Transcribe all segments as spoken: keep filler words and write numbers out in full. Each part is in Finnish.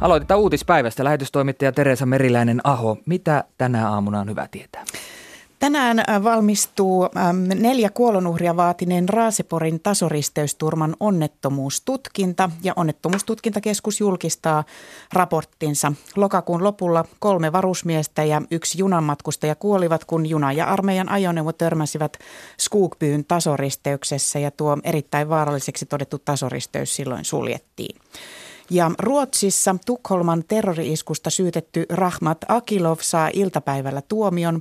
Aloitetaan uutispäivästä. Lähetystoimittaja Teresa Meriläinen-Aho. Mitä tänä aamuna on hyvä tietää? Tänään valmistuu neljä kuolonuhria vaatineen Raaseporin tasoristeysturman onnettomuustutkinta ja onnettomuustutkintakeskus julkistaa raporttinsa. Lokakuun lopulla kolme varusmiestä ja yksi junanmatkustaja kuolivat, kun juna ja armeijan ajoneuvo törmäsivät Skogbyn tasoristeyksessä ja tuo erittäin vaaralliseksi todettu tasoristeys silloin suljettiin. Ja Ruotsissa Tukholman terrori-iskusta syytetty Rahmat Akilov saa iltapäivällä tuomion.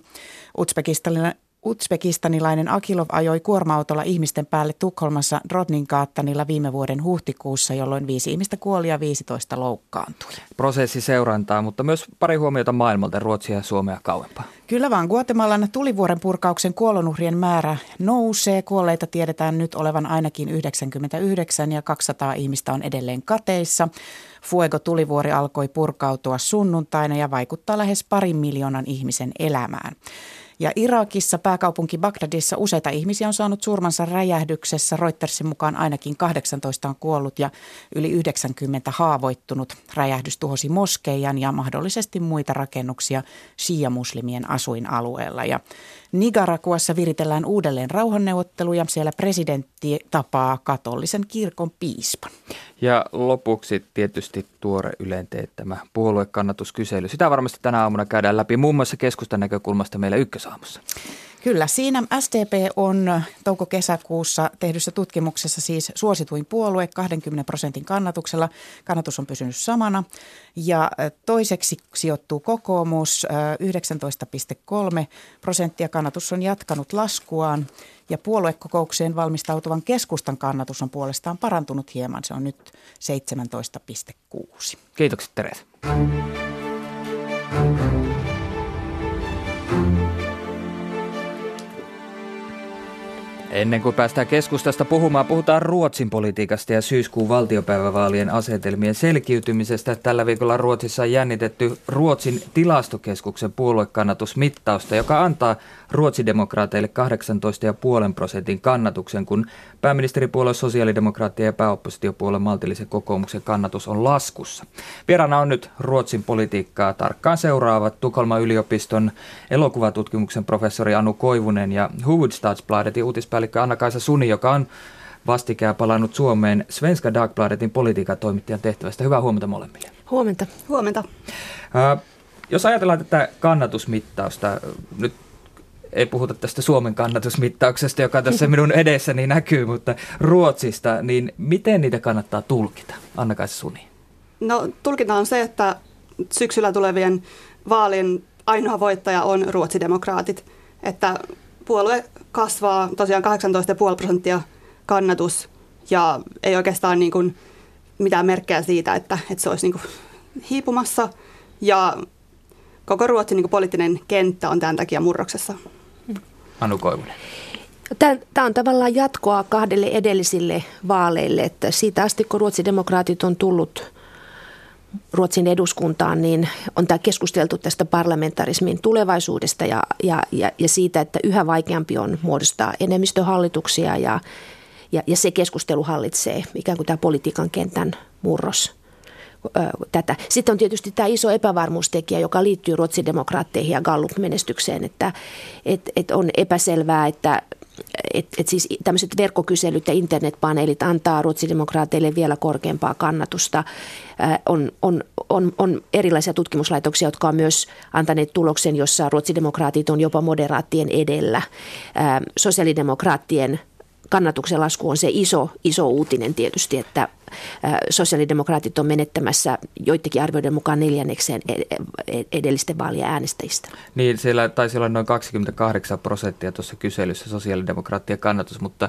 Uzbekistanilainen Akilov ajoi kuorma-autolla ihmisten päälle Tukholmassa Drottninggatan viime vuoden huhtikuussa, jolloin viisi ihmistä kuoli ja viisitoista loukkaantui. Prosessi seurantaa, mutta myös pari huomiota maailmalta, Ruotsia ja Suomea kauempaa. Kyllä vaan, Guatemalan tulivuoren purkauksen kuolonuhrien määrä nousee. Kuolleita tiedetään nyt olevan ainakin yhdeksänkymmentäyhdeksän ja kaksisataa ihmistä on edelleen kateissa. Fuego-tulivuori alkoi purkautua sunnuntaina ja vaikuttaa lähes parin miljoonan ihmisen elämään. Ja Irakissa, pääkaupunki Bagdadissa, useita ihmisiä on saanut surmansa räjähdyksessä. Reutersin mukaan ainakin kahdeksantoista on kuollut ja yli yhdeksänkymmentä haavoittunut. Räjähdys tuhosi moskeijan ja mahdollisesti muita rakennuksia shia-muslimien asuinalueella. Ja Nicaraguassa viritellään uudelleen rauhanneuvotteluja. Siellä presidentti tapaa katolisen kirkon piispan. Ja lopuksi tietysti tuore Ylen teettämä puoluekannatuskysely. Sitä varmasti tänä aamuna käydään läpi muun muassa keskustan näkökulmasta meillä Ykkösaamussa. Kyllä, siinä S D P on touko-kesäkuussa tehdyssä tutkimuksessa siis suosituin puolue kaksikymmentä prosentin kannatuksella. Kannatus on pysynyt samana ja toiseksi sijoittuu kokoomus yhdeksäntoista pilkku kolme prosenttia. Kannatus on jatkanut laskuaan ja puoluekokoukseen valmistautuvan keskustan kannatus on puolestaan parantunut hieman. Se on nyt seitsemäntoista pilkku kuusi. Kiitokset, Teresa. Ennen kuin päästään keskustasta puhumaan, puhutaan Ruotsin politiikasta ja syyskuun valtiopäivävaalien asetelmien selkiytymisestä. Tällä viikolla Ruotsissa on jännitetty Ruotsin tilastokeskuksen puoluekannatusmittausta, joka antaa ruotsidemokraateille kahdeksantoista pilkku viisi prosentin kannatuksen, kun pääministeripuolue, sosiaalidemokraattien ja pääoppositiopuolue maltillisen kokoomuksen kannatus on laskussa. Vieraana on nyt Ruotsin politiikkaa tarkkaan seuraavat Tukholman yliopiston elokuvatutkimuksen professori Anu Koivunen ja Hufvudstadsbladetin uutispäällikkö Anna-Kaisa Suni, joka on vastikään palannut Suomeen Svenska Dagbladetin politiikan toimittajan tehtävästä. Hyvää huomenta molemmille. Huomenta. Huomenta. Äh, jos ajatellaan tätä kannatusmittausta, nyt ei puhuta tästä Suomen kannatusmittauksesta, joka tässä minun edessäni näkyy, mutta Ruotsista, niin miten niitä kannattaa tulkita? Anna-Kaisa Suni. No tulkita on se, että syksyllä tulevien vaalien ainoa voittaja on ruotsidemokraatit, että puolue kasvaa tosiaan kahdeksantoista pilkku viisi prosenttia kannatus ja ei oikeastaan niin kuin mitään merkkejä siitä, että, että se olisi niin kuin hiipumassa ja koko Ruotsin niin kuin poliittinen kenttä on tämän takia murroksessa. Anu Koivunen. Tämä on tavallaan jatkoa kahdelle edellisille vaaleille, että siitä asti kun ruotsidemokraatit on tullut Ruotsin eduskuntaan, niin on tämä keskusteltu tästä parlamentarismin tulevaisuudesta ja, ja, ja, ja siitä, että yhä vaikeampi on muodostaa enemmistöhallituksia ja, ja, ja se keskustelu hallitsee ikään kuin tämä politiikan kentän murros. Tätä. Sitten on tietysti tämä iso epävarmuustekijä, joka liittyy ruotsidemokraatteihin ja Gallup-menestykseen, että et, et on epäselvää, että et, et siis tämmöiset verkkokyselyt ja internetpaneelit antaa ruotsidemokraateille vielä korkeampaa kannatusta. Äh, on, on, on, on erilaisia tutkimuslaitoksia, jotka on myös antaneet tuloksen, jossa ruotsidemokraatit on jopa moderaattien edellä. Äh, sosiaalidemokraattien kannatuksen lasku on se iso, iso uutinen tietysti, että sosiaalidemokraatit on menettämässä joidenkin arvioiden mukaan neljännekseen edellisten vaalien äänestäjistä. Niin, siellä taisi olla noin kaksikymmentäkahdeksan prosenttia tuossa kyselyssä sosiaalidemokraattien kannatus, mutta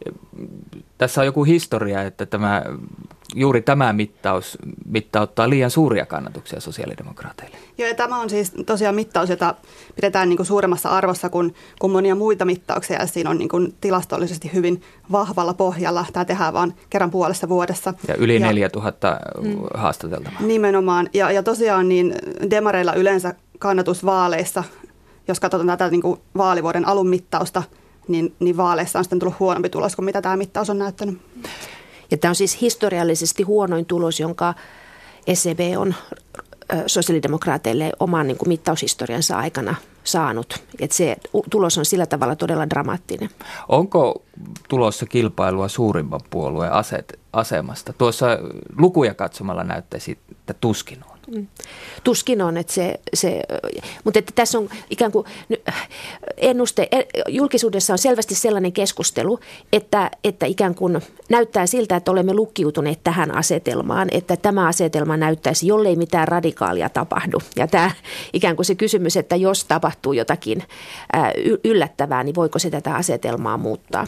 tässä on joku historia, että tämä, juuri tämä mittaus mittauttaa liian suuria kannatuksia sosiaalidemokraateille. Joo, ja tämä on siis tosiaan mittaus, jota pidetään niin kuin suuremmassa arvossa kuin, kuin monia muita mittauksia, ja siinä on niin kuin tilastollisesti hyvin vahvalla pohjalla. Tämä tehdään vain kerran puolessa vuodessa. Ja yli neljätuhatta mm, haastateltavaa. Nimenomaan. Ja, ja tosiaan niin demareilla yleensä kannatus vaaleissa, jos katsotaan tätä niin kuin vaalivuoden alun mittausta, niin, niin vaaleissa on sitten tullut huonompi tulos kuin mitä tämä mittaus on näyttänyt. Ja tämä on siis historiallisesti huonoin tulos, jonka S E B on sosiaalidemokraateille oman niin kuin mittaushistoriansa aikana saanut. Että se tulos on sillä tavalla todella dramaattinen. Onko tulossa kilpailua suurimman puolueen aset, asemasta? Tuossa lukuja katsomalla näyttäisi, että tuskin on. Tuskin on, että se, se, mutta että tässä on ikään kuin ennuste, julkisuudessa on selvästi sellainen keskustelu, että, että ikään kuin näyttää siltä, että olemme lukkiutuneet tähän asetelmaan, että tämä asetelma näyttäisi, jollei mitään radikaalia tapahdu. Ja tämä ikään kuin se kysymys, että jos tapahtuu jotakin yllättävää, niin voiko se tätä asetelmaa muuttaa?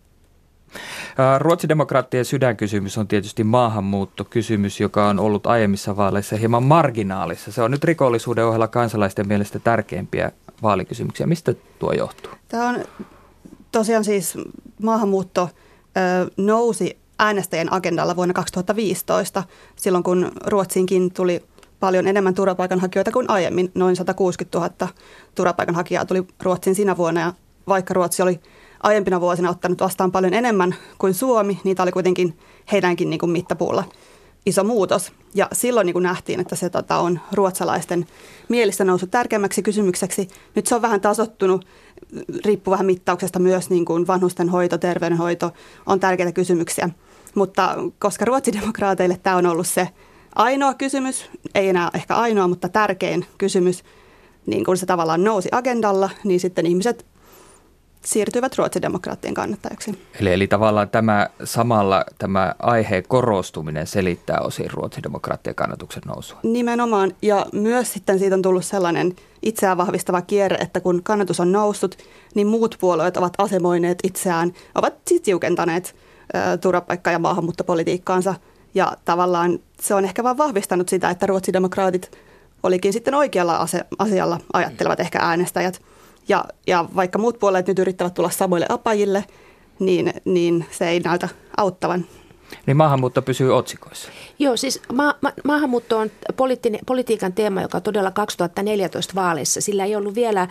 Ruotsidemokraattien sydänkysymys on tietysti maahanmuuttokysymys, joka on ollut aiemmissa vaaleissa hieman marginaalissa. Se on nyt rikollisuuden ohella kansalaisten mielestä tärkeimpiä vaalikysymyksiä. Mistä tuo johtuu? Tämä on tosiaan siis maahanmuutto ö, nousi äänestäjien agendalla vuonna kaksituhattaviisitoista, silloin kun Ruotsiinkin tuli paljon enemmän turvapaikanhakijoita kuin aiemmin. Noin sata kuusikymmentätuhatta turvapaikanhakijaa tuli Ruotsiin sinä vuonna, ja vaikka Ruotsi oli aiempina vuosina ottanut vastaan paljon enemmän kuin Suomi, niitä oli kuitenkin heidänkin niin kuin mittapuulla iso muutos. Ja silloin niin kuin nähtiin, että se tota, on ruotsalaisten mielissä noussut tärkeämmäksi kysymykseksi. Nyt se on vähän tasottunut, riippuu vähän mittauksesta myös, niin kuin vanhustenhoito, terveydenhoito on tärkeitä kysymyksiä. Mutta koska ruotsidemokraateille tämä on ollut se ainoa kysymys, ei enää ehkä ainoa, mutta tärkein kysymys, niin kun se tavallaan nousi agendalla, niin sitten ihmiset siirtyivät ruotsidemokraattien kannattajaksi. Eli, eli tavallaan tämä samalla tämä aiheen korostuminen selittää osin ruotsidemokraattien kannatuksen nousua. Nimenomaan, ja myös sitten siitä on tullut sellainen itseään vahvistava kierre, että kun kannatus on noussut, niin muut puolueet ovat asemoineet itseään, ovat siis tiukentaneet ä, turvapaikka- ja maahanmuuttopolitiikkaansa, ja tavallaan se on ehkä vaan vahvistanut sitä, että ruotsidemokraatit olikin sitten oikealla ase- asialla ajattelevat ehkä äänestäjät. Ja, ja vaikka muut puolueet nyt yrittävät tulla samoille apajille, niin, niin se ei näytä auttavan. Niin maahanmuutto pysyy otsikoissa. Joo, siis ma- ma- maahanmuutto on politiikan teema, joka todella kaksituhattaneljätoista vaaleissa. Sillä ei ollut vielä,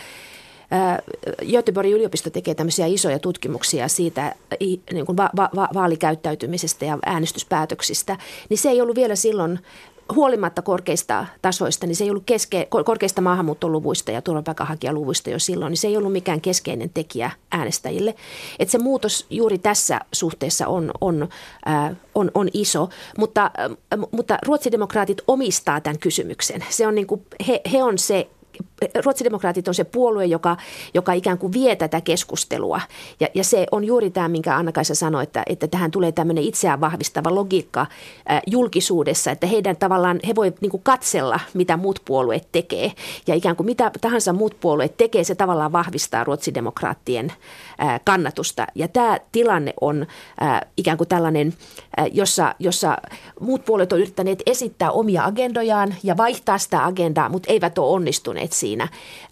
Göteborgin yliopisto tekee tämmöisiä isoja tutkimuksia siitä niin kuin va- va- vaalikäyttäytymisestä ja äänestyspäätöksistä, niin se ei ollut vielä silloin huolimatta korkeista tasoista, niin se ei ollut keske, korkeista maahanmuuttoluvuista ja turvapaikanhakijaluvuista jo silloin, niin se ei ollut mikään keskeinen tekijä äänestäjille. Että se muutos juuri tässä suhteessa on, on, äh, on, on iso, mutta, äh, mutta ruotsidemokraatit omistaa tämän kysymyksen. Se on niin kuin, he, he on se, ruotsidemokraatit on se puolue, joka, joka ikään kuin vie tätä keskustelua. Ja, ja se on juuri tämä, minkä Anna-Kaisa sanoi, että, että tähän tulee tämmöinen itseään vahvistava logiikka äh, julkisuudessa, että heidän tavallaan, he voi niin kuin katsella, mitä muut puolueet tekee. Ja ikään kuin mitä tahansa muut puolueet tekee, se tavallaan vahvistaa ruotsidemokraattien äh, kannatusta. Ja tämä tilanne on äh, ikään kuin tällainen, äh, jossa, jossa muut puolueet on yrittäneet esittää omia agendojaan ja vaihtaa sitä agendaa, mutta eivät ole onnistuneet siinä.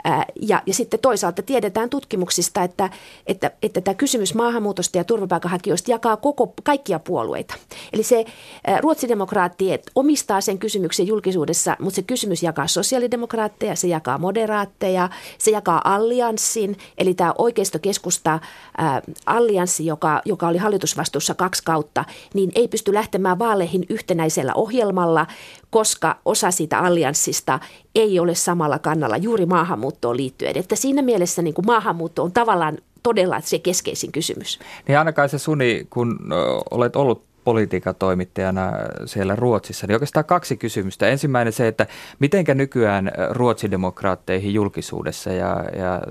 Ja, ja sitten toisaalta tiedetään tutkimuksista, että, että, että tämä kysymys maahanmuutosta ja turvapaikanhakijoista jakaa koko, kaikkia puolueita. Eli se ruotsidemokraatit omistaa sen kysymyksen julkisuudessa, mutta se kysymys jakaa sosiaalidemokraatteja, se jakaa moderaatteja, se jakaa allianssin, eli tämä oikeistokeskusta ää, allianssi, joka, joka oli hallitusvastuussa kaksi kautta, niin ei pysty lähtemään vaaleihin yhtenäisellä ohjelmalla, koska osa siitä allianssista ei ole samalla kannalla juuri maahanmuuttoon liittyen. Että siinä mielessä niin kuin maahanmuutto on tavallaan todella se keskeisin kysymys. Niin Anna-Kaisa Suni, kun olet ollut politiikan toimittajana siellä Ruotsissa, niin oikeastaan kaksi kysymystä. Ensimmäinen se, että mitenkä nykyään ruotsidemokraatteihin julkisuudessa ja, ja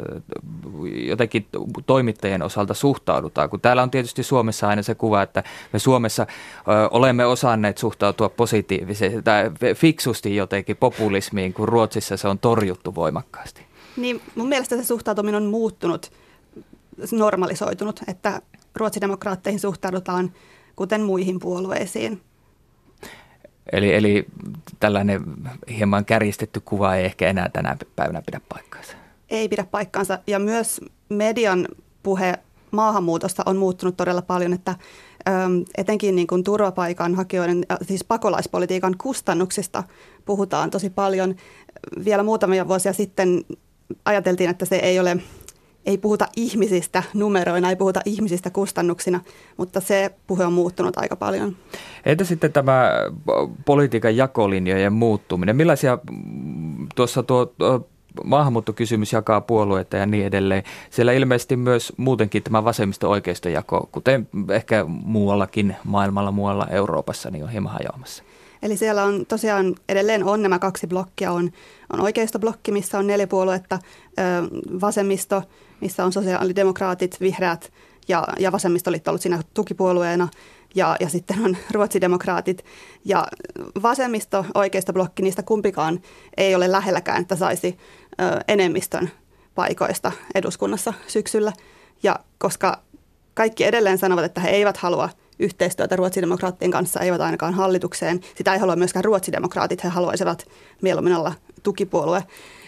jotenkin toimittajien osalta suhtaudutaan, kun täällä on tietysti Suomessa aina se kuva, että me Suomessa ö, olemme osanneet suhtautua positiivisesti tai fiksusti jotenkin populismiin, kun Ruotsissa se on torjuttu voimakkaasti. Niin mun mielestä se suhtautuminen on muuttunut, normalisoitunut, että ruotsidemokraatteihin suhtaudutaan kuten muihin puolueisiin. Eli, eli tällainen hieman kärjistetty kuva ei ehkä enää tänä päivänä pidä paikkaansa. Ei pidä paikkaansa. Ja myös median puhe maahanmuutosta on muuttunut todella paljon, että äm, etenkin niin kuin turvapaikanhakijoiden, siis pakolaispolitiikan kustannuksista puhutaan tosi paljon. Vielä muutamia vuosia sitten ajateltiin, että se ei ole ei puhuta ihmisistä numeroina, ei puhuta ihmisistä kustannuksina, mutta se puhe on muuttunut aika paljon. Entä sitten tämä politiikan jakolinjojen muuttuminen? Millaisia tuossa tuo, tuo maahanmuuttokysymys jakaa puolueita ja niin edelleen. Siellä ilmeisesti myös muutenkin tämä vasemmisto-oikeistojako, kuten ehkä muuallakin maailmalla, muualla Euroopassa, niin on hieman hajoamassa. Eli siellä on tosiaan edelleen on nämä kaksi blokkia. On, on oikeistoblokki, missä on neljä puoluetta, vasemmisto, missä on sosiaalidemokraatit, vihreät ja, ja vasemmistoliitto ollut siinä tukipuolueena. Ja, ja sitten on ruotsidemokraatit ja vasemmisto, oikeistoblokki, niistä kumpikaan ei ole lähelläkään, että saisi ö, enemmistön paikoista eduskunnassa syksyllä. Ja koska kaikki edelleen sanovat, että he eivät halua yhteistyötä ruotsidemokraattien kanssa, eivät ainakaan hallitukseen. Sitä ei halua myöskään ruotsidemokraatit, he haluaisivat mieluummin olla tukipuolue.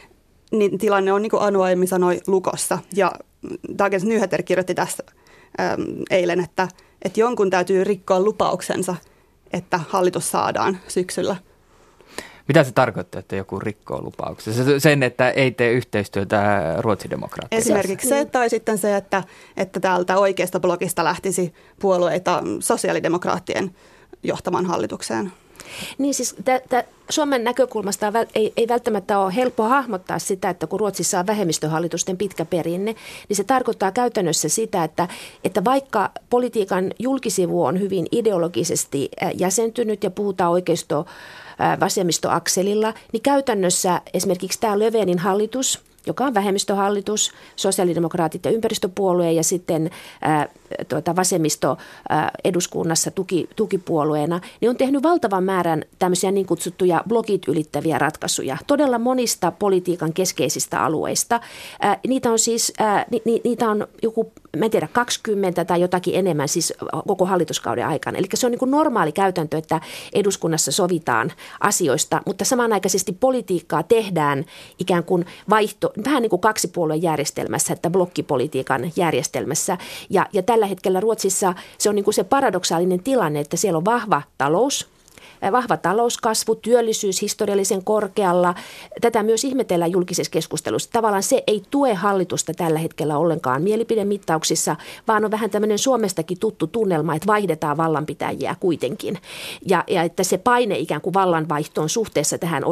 Niin tilanne on, niin kuin Anu aiemmin sanoi, lukossa. Ja Dagens Nyheter kirjoitti tästä äm, eilen, että, että jonkun täytyy rikkoa lupauksensa, että hallitus saadaan syksyllä. Mitä se tarkoittaa, että joku rikkoo lupauksensa? Sen, että ei tee yhteistyötä ruotsidemokraattien. Esimerkiksi se, tai sitten se, että, että täältä oikeasta blogista lähtisi puolueita sosiaalidemokraattien johtamaan hallitukseen. Niin siis tä, tä, Suomen näkökulmasta ei, ei välttämättä ole helppo hahmottaa sitä, että kun Ruotsissa on vähemmistöhallitusten pitkä perinne, niin se tarkoittaa käytännössä sitä, että, että vaikka politiikan julkisivu on hyvin ideologisesti jäsentynyt ja puhutaan oikeisto vasemmistoakselilla, niin käytännössä esimerkiksi tämä Löfvenin hallitus, joka on vähemmistöhallitus, sosiaalidemokraatit ja ympäristöpuolue ja sitten ää, tuota, vasemmisto ää, eduskunnassa tuki, tukipuolueena, niin on tehnyt valtavan määrän tämmöisiä niin kutsuttuja blogit ylittäviä ratkaisuja, todella monista politiikan keskeisistä alueista. Ää, niitä on siis, ää, ni, ni, niitä on joku, mä en tiedä, kaksikymmentä tai jotakin enemmän siis koko hallituskauden aikana. Eli se on niin kuin normaali käytäntö, että eduskunnassa sovitaan asioista, mutta samanaikaisesti politiikkaa tehdään ikään kuin vaihto, vähän niin kuin kaksipuolueen järjestelmässä, että blokkipolitiikan järjestelmässä. Ja, ja tällä hetkellä Ruotsissa se on niin kuin se paradoksaalinen tilanne, että siellä on vahva talous, vahva talouskasvu, työllisyys historiallisen korkealla. Tätä myös ihmetellään julkisessa keskustelussa. Tavallaan se ei tue hallitusta tällä hetkellä ollenkaan mielipidemittauksissa, vaan on vähän tämmöinen Suomestakin tuttu tunnelma, että vaihdetaan vallanpitäjiä kuitenkin. Ja, ja että se paine ikään kuin vallanvaihtoon suhteessa tähän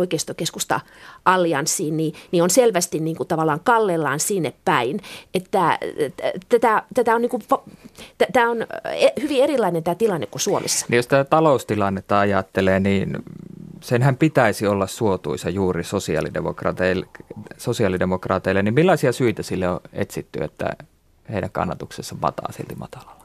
oikeistokeskusta-allianssiin, niin, niin on selvästi niin kuin tavallaan kallellaan sinne päin. Että tätä, tätä on, niin kuin, tämä on hyvin erilainen tämä tilanne kuin Suomessa. Niin jos tämä taloustilannetta ajattelee, niin senhän pitäisi olla suotuisa juuri sosiaalidemokraateille, sosiaalidemokraateille, niin millaisia syitä sille on etsitty, että heidän kannatuksessa mataa silti matalalla?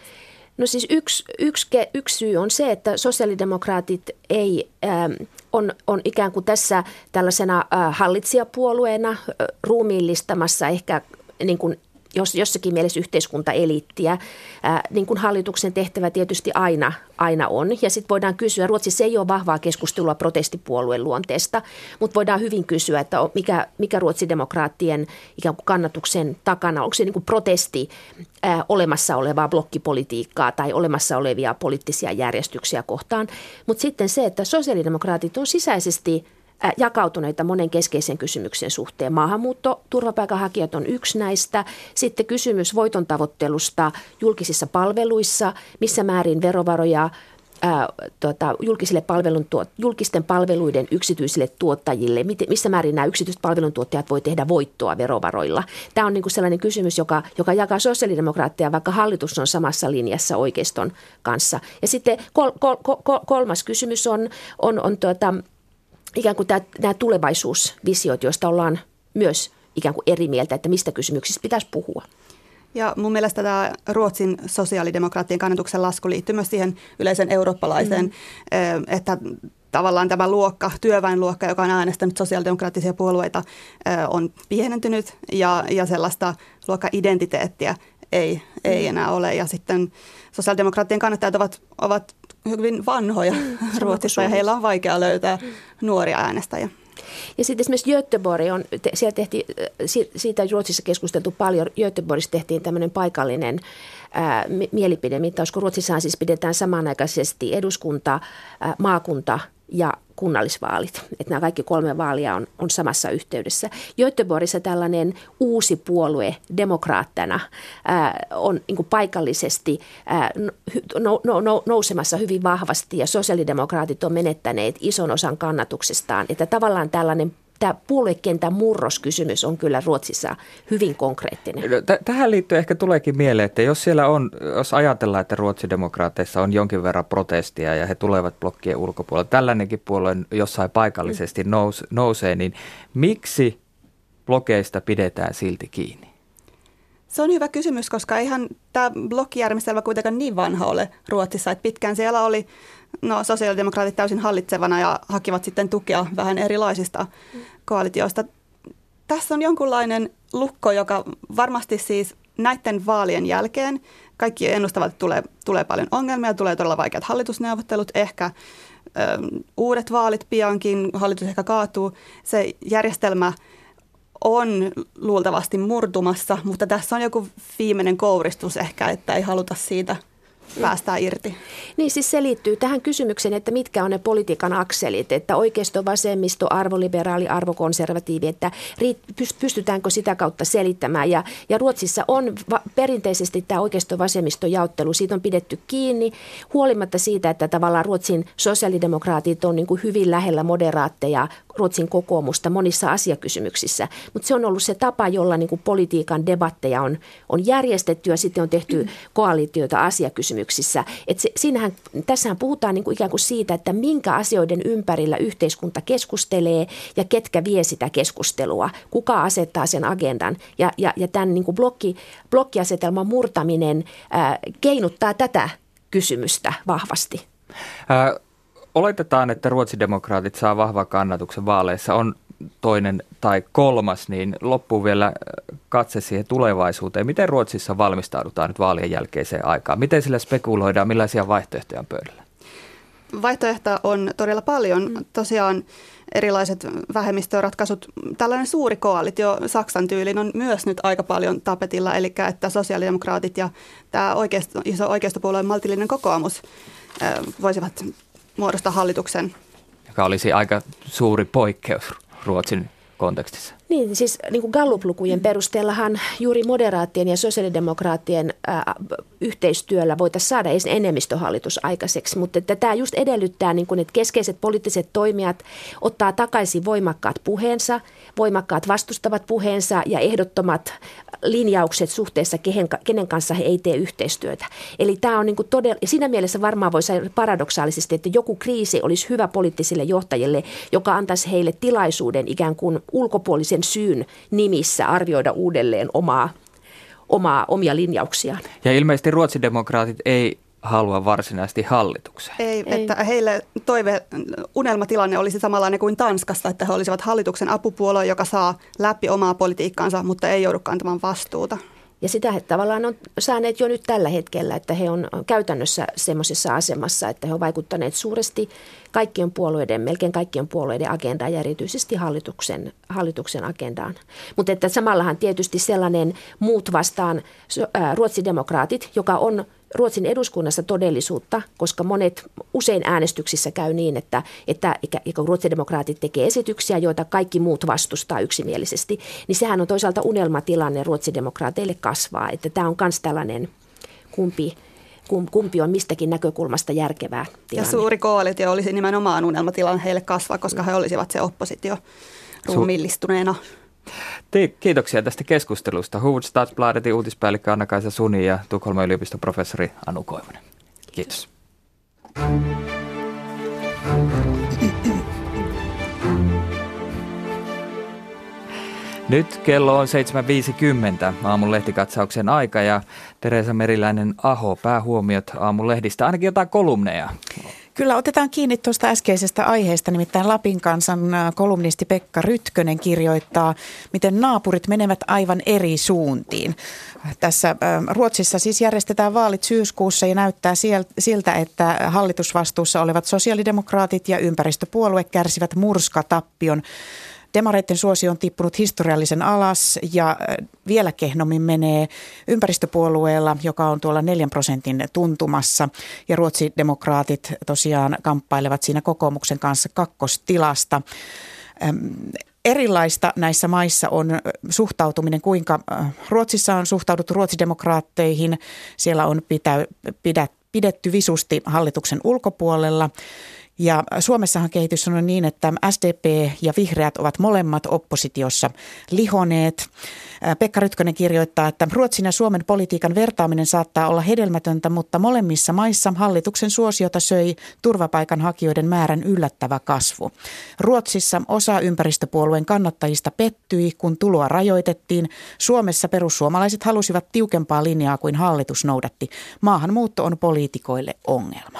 No siis yksi, yksi, yksi syy on se, että sosiaalidemokraatit ei, ähm, on, on ikään kuin tässä tällaisena äh, hallitsijapuolueena äh, ruumiillistamassa ehkä niin kuin jos jossakin mielessä yhteiskuntaeliittiä, ää, niin kuin hallituksen tehtävä tietysti aina, aina on. Ja sitten voidaan kysyä, Ruotsissa ei ole vahvaa keskustelua protestipuolueen luonteesta, mutta voidaan hyvin kysyä, että mikä, mikä ruotsidemokraattien ikään kuin kannatuksen takana, onko se niin kuin protesti ää, olemassa olevaa blokkipolitiikkaa tai olemassa olevia poliittisia järjestyksiä kohtaan. Mutta sitten se, että sosiaalidemokraatit on sisäisesti jakautuneita monen keskeisen kysymyksen suhteen. Maahanmuutto, turvapaikanhakijat on yksi näistä. Sitten kysymys voiton tavoittelusta julkisissa palveluissa, missä määrin verovaroja ää, tuota, julkisille palvelun, julkisten palveluiden yksityisille tuottajille, missä määrin nämä yksityiset palveluntuottajat voi tehdä voittoa verovaroilla. Tämä on niin kuin sellainen kysymys, joka, joka jakaa sosiaalidemokraatteja, vaikka hallitus on samassa linjassa oikeiston kanssa. Ja sitten kol, kol, kol, kolmas kysymys on, on, on tuota, ikään kuin tämä, nämä tulevaisuusvisiot, joista ollaan myös ikään kuin eri mieltä, että mistä kysymyksistä pitäisi puhua. Ja mun mielestä tämä Ruotsin sosiaalidemokraattien kannatuksen lasku liittyy myös siihen yleisen eurooppalaiseen, mm. että tavallaan tämä luokka, työväenluokka, joka on äänestänyt sosiaalidemokraattisia puolueita, on pienentynyt ja, ja sellaista luokka-identiteettiä ei, ei mm. enää ole. Ja sitten sosiaalidemokraattien kannattajat ovat, ovat hyvin vanhoja mm, Ruotsissa ja heillä on vaikea löytää nuoria äänestäjiä. Ja sitten esimerkiksi Göteborg on, siellä tehtiin, siitä Ruotsissa keskusteltu paljon, Göteborgissa tehtiin tämmöinen paikallinen ää, mielipidemittaus, kun Ruotsissaan siis pidetään samanaikaisesti eduskunta, ää, maakunta ja kunnallisvaalit. Että nämä kaikki kolme vaalia on, on samassa yhteydessä. Göteborgissa tällainen uusi puolue demokraattina ää, on niin kuin paikallisesti ää, no, no, no, nousemassa hyvin vahvasti ja sosiaalidemokraatit on menettäneet ison osan kannatuksestaan. Että tavallaan tällainen tämä puoluekentän murroskysymys on kyllä Ruotsissa hyvin konkreettinen. Tähän liittyen ehkä tuleekin mieleen, että jos siellä on, jos ajatellaan, että ruotsidemokraateissa on jonkin verran protestia ja he tulevat blokkien ulkopuolella, tällainenkin puolue jossain paikallisesti nous, nousee, niin miksi blokeista pidetään silti kiinni? Se on hyvä kysymys, koska eihän tämä blokkijärjestelmä kuitenkaan niin vanha ole Ruotsissa, että pitkään siellä oli no, sosiaalidemokraatit täysin hallitsevana ja hakivat sitten tukea vähän erilaisista koalitioista. Tässä on jonkunlainen lukko, joka varmasti siis näiden vaalien jälkeen, kaikki ennustavat, että tulee, tulee paljon ongelmia, tulee todella vaikeat hallitusneuvottelut, ehkä ö, uudet vaalit piankin, hallitus ehkä kaatuu, se järjestelmä on luultavasti murtumassa, mutta tässä on joku viimeinen kouristus ehkä, että ei haluta siitä päästään irti. Niin siis se liittyy tähän kysymykseen, että mitkä on ne politiikan akselit, että oikeisto, vasemmisto, arvoliberaali, arvokonservatiivi, että pystytäänkö sitä kautta selittämään. Ja, ja Ruotsissa on va- perinteisesti tämä oikeisto-vasemmisto-jaottelu, siitä on pidetty kiinni, huolimatta siitä, että tavallaan Ruotsin sosiaalidemokraatit on niin kuin hyvin lähellä moderaatteja Ruotsin kokoomusta monissa asiakysymyksissä, mutta se on ollut se tapa, jolla niin kuin politiikan debatteja on, on järjestetty ja sitten on tehty koalitioita asiakysymyksissä. Et se, siinähän, tässähän puhutaan niin kuin ikään kuin siitä, että minkä asioiden ympärillä yhteiskunta keskustelee ja ketkä vie sitä keskustelua, kuka asettaa sen agendan. Ja, ja, ja tämän niin kuin blokki, blokkiasetelman murtaminen ää, keinuttaa tätä kysymystä vahvasti. Ää, Oletetaan, että ruotsidemokraatit saa vahvan kannatuksen vaaleissa, on toinen tai kolmas, niin loppuu vielä katse siihen tulevaisuuteen. Miten Ruotsissa valmistaudutaan nyt vaalien jälkeiseen aikaan? Miten sillä spekuloidaan? Millaisia vaihtoehtoja on pöydällä? Vaihtoehtoja on todella paljon. Tosiaan erilaiset vähemmistöratkaisut. Tällainen suuri koalitio Saksan tyylin on myös nyt aika paljon tapetilla, eli että sosiaalidemokraatit ja tämä oikeisto, iso oikeistopuolueen maltillinen kokoomus voisivat muodostaa hallituksen. Joka olisi aika suuri poikkeus Ruotsin kontekstissa. Niin, siis niin kuin Gallup-lukujen perusteellahan juuri moderaattien ja sosiaalidemokraattien ää, yhteistyöllä voitaisiin saada enemmistöhallitus aikaiseksi, mutta että tämä just edellyttää, niin kuin, että keskeiset poliittiset toimijat ottaa takaisin voimakkaat puheensa, voimakkaat vastustavat puheensa ja ehdottomat linjaukset suhteessa, kehen, kenen kanssa he ei tee yhteistyötä. Eli tämä on niin kuin todella, ja siinä mielessä varmaan voisi sanoa paradoksaalisesti, että joku kriisi olisi hyvä poliittisille johtajille, joka antaisi heille tilaisuuden ikään kuin ulkopuolisen syyn nimissä arvioida uudelleen omaa, omaa, omia linjauksiaan. Ja ilmeisesti ruotsidemokraatit ei halua varsinaisesti hallitukseen. Ei, ei, että heille toive, unelmatilanne olisi samanlainen kuin Tanskassa, että he olisivat hallituksen apupuolue, joka saa läpi omaa politiikkaansa, mutta ei joudu kantamaan vastuuta. Ja sitä he tavallaan on saaneet jo nyt tällä hetkellä, että he on käytännössä semmoisessa asemassa, että he ovat vaikuttaneet suuresti kaikkien puolueiden, melkein kaikkien puolueiden agendaan ja erityisesti hallituksen, hallituksen agendaan. Mutta että samallahan tietysti sellainen muut vastaan ää, ruotsidemokraatit, joka on Ruotsin eduskunnassa todellisuutta, koska monet usein äänestyksissä käy niin, että, että ruotsidemokraatit tekee esityksiä, joita kaikki muut vastustaa yksimielisesti, niin sehän on toisaalta unelmatilanne ruotsidemokraateille kasvaa, että tämä on myös tällainen kumpi, kumpi on mistäkin näkökulmasta järkevää tilanne. Ja suuri koalitio olisi nimenomaan unelmatilanne heille kasvaa, koska he olisivat se oppositio ruumiillistuneena. Kiitoksia tästä keskustelusta. Hufvudstadsbladetin uutispäällikkö Anna-Kaisa Suni ja Tukholman yliopiston professori Anu Koivunen. Kiitos. Nyt kello on seitsemän viisikymmentä aamun lehtikatsauksen aika ja Teresa Meriläinen-Aho, päähuomiot aamun lehdistä, ainakin jotain kolumneja. Kyllä otetaan kiinni tuosta äskeisestä aiheesta, nimittäin Lapin Kansan kolumnisti Pekka Rytkönen kirjoittaa, miten naapurit menevät aivan eri suuntiin. Tässä Ruotsissa siis järjestetään vaalit syyskuussa ja näyttää siltä, että hallitusvastuussa olevat sosiaalidemokraatit ja ympäristöpuolue kärsivät murskatappion. Demareiden suosio on tippunut historiallisen alas ja vielä kehnommin menee ympäristöpuolueella, joka on tuolla neljän prosentin tuntumassa. Ja ruotsidemokraatit tosiaan kamppailevat siinä kokoomuksen kanssa kakkostilasta. Erilaista näissä maissa on suhtautuminen, kuinka Ruotsissa on suhtauduttu ruotsidemokraatteihin. Siellä on pitä, pidä, pidetty visusti hallituksen ulkopuolella. Ja Suomessahan kehitys on niin, että S D P ja vihreät ovat molemmat oppositiossa lihoneet. Pekka Rytkönen kirjoittaa, että Ruotsin ja Suomen politiikan vertaaminen saattaa olla hedelmätöntä, mutta molemmissa maissa hallituksen suosiota söi turvapaikanhakijoiden määrän yllättävä kasvu. Ruotsissa osa ympäristöpuolueen kannattajista pettyi, kun tuloa rajoitettiin. Suomessa perussuomalaiset halusivat tiukempaa linjaa kuin hallitus noudatti. Maahanmuutto on poliitikoille ongelma.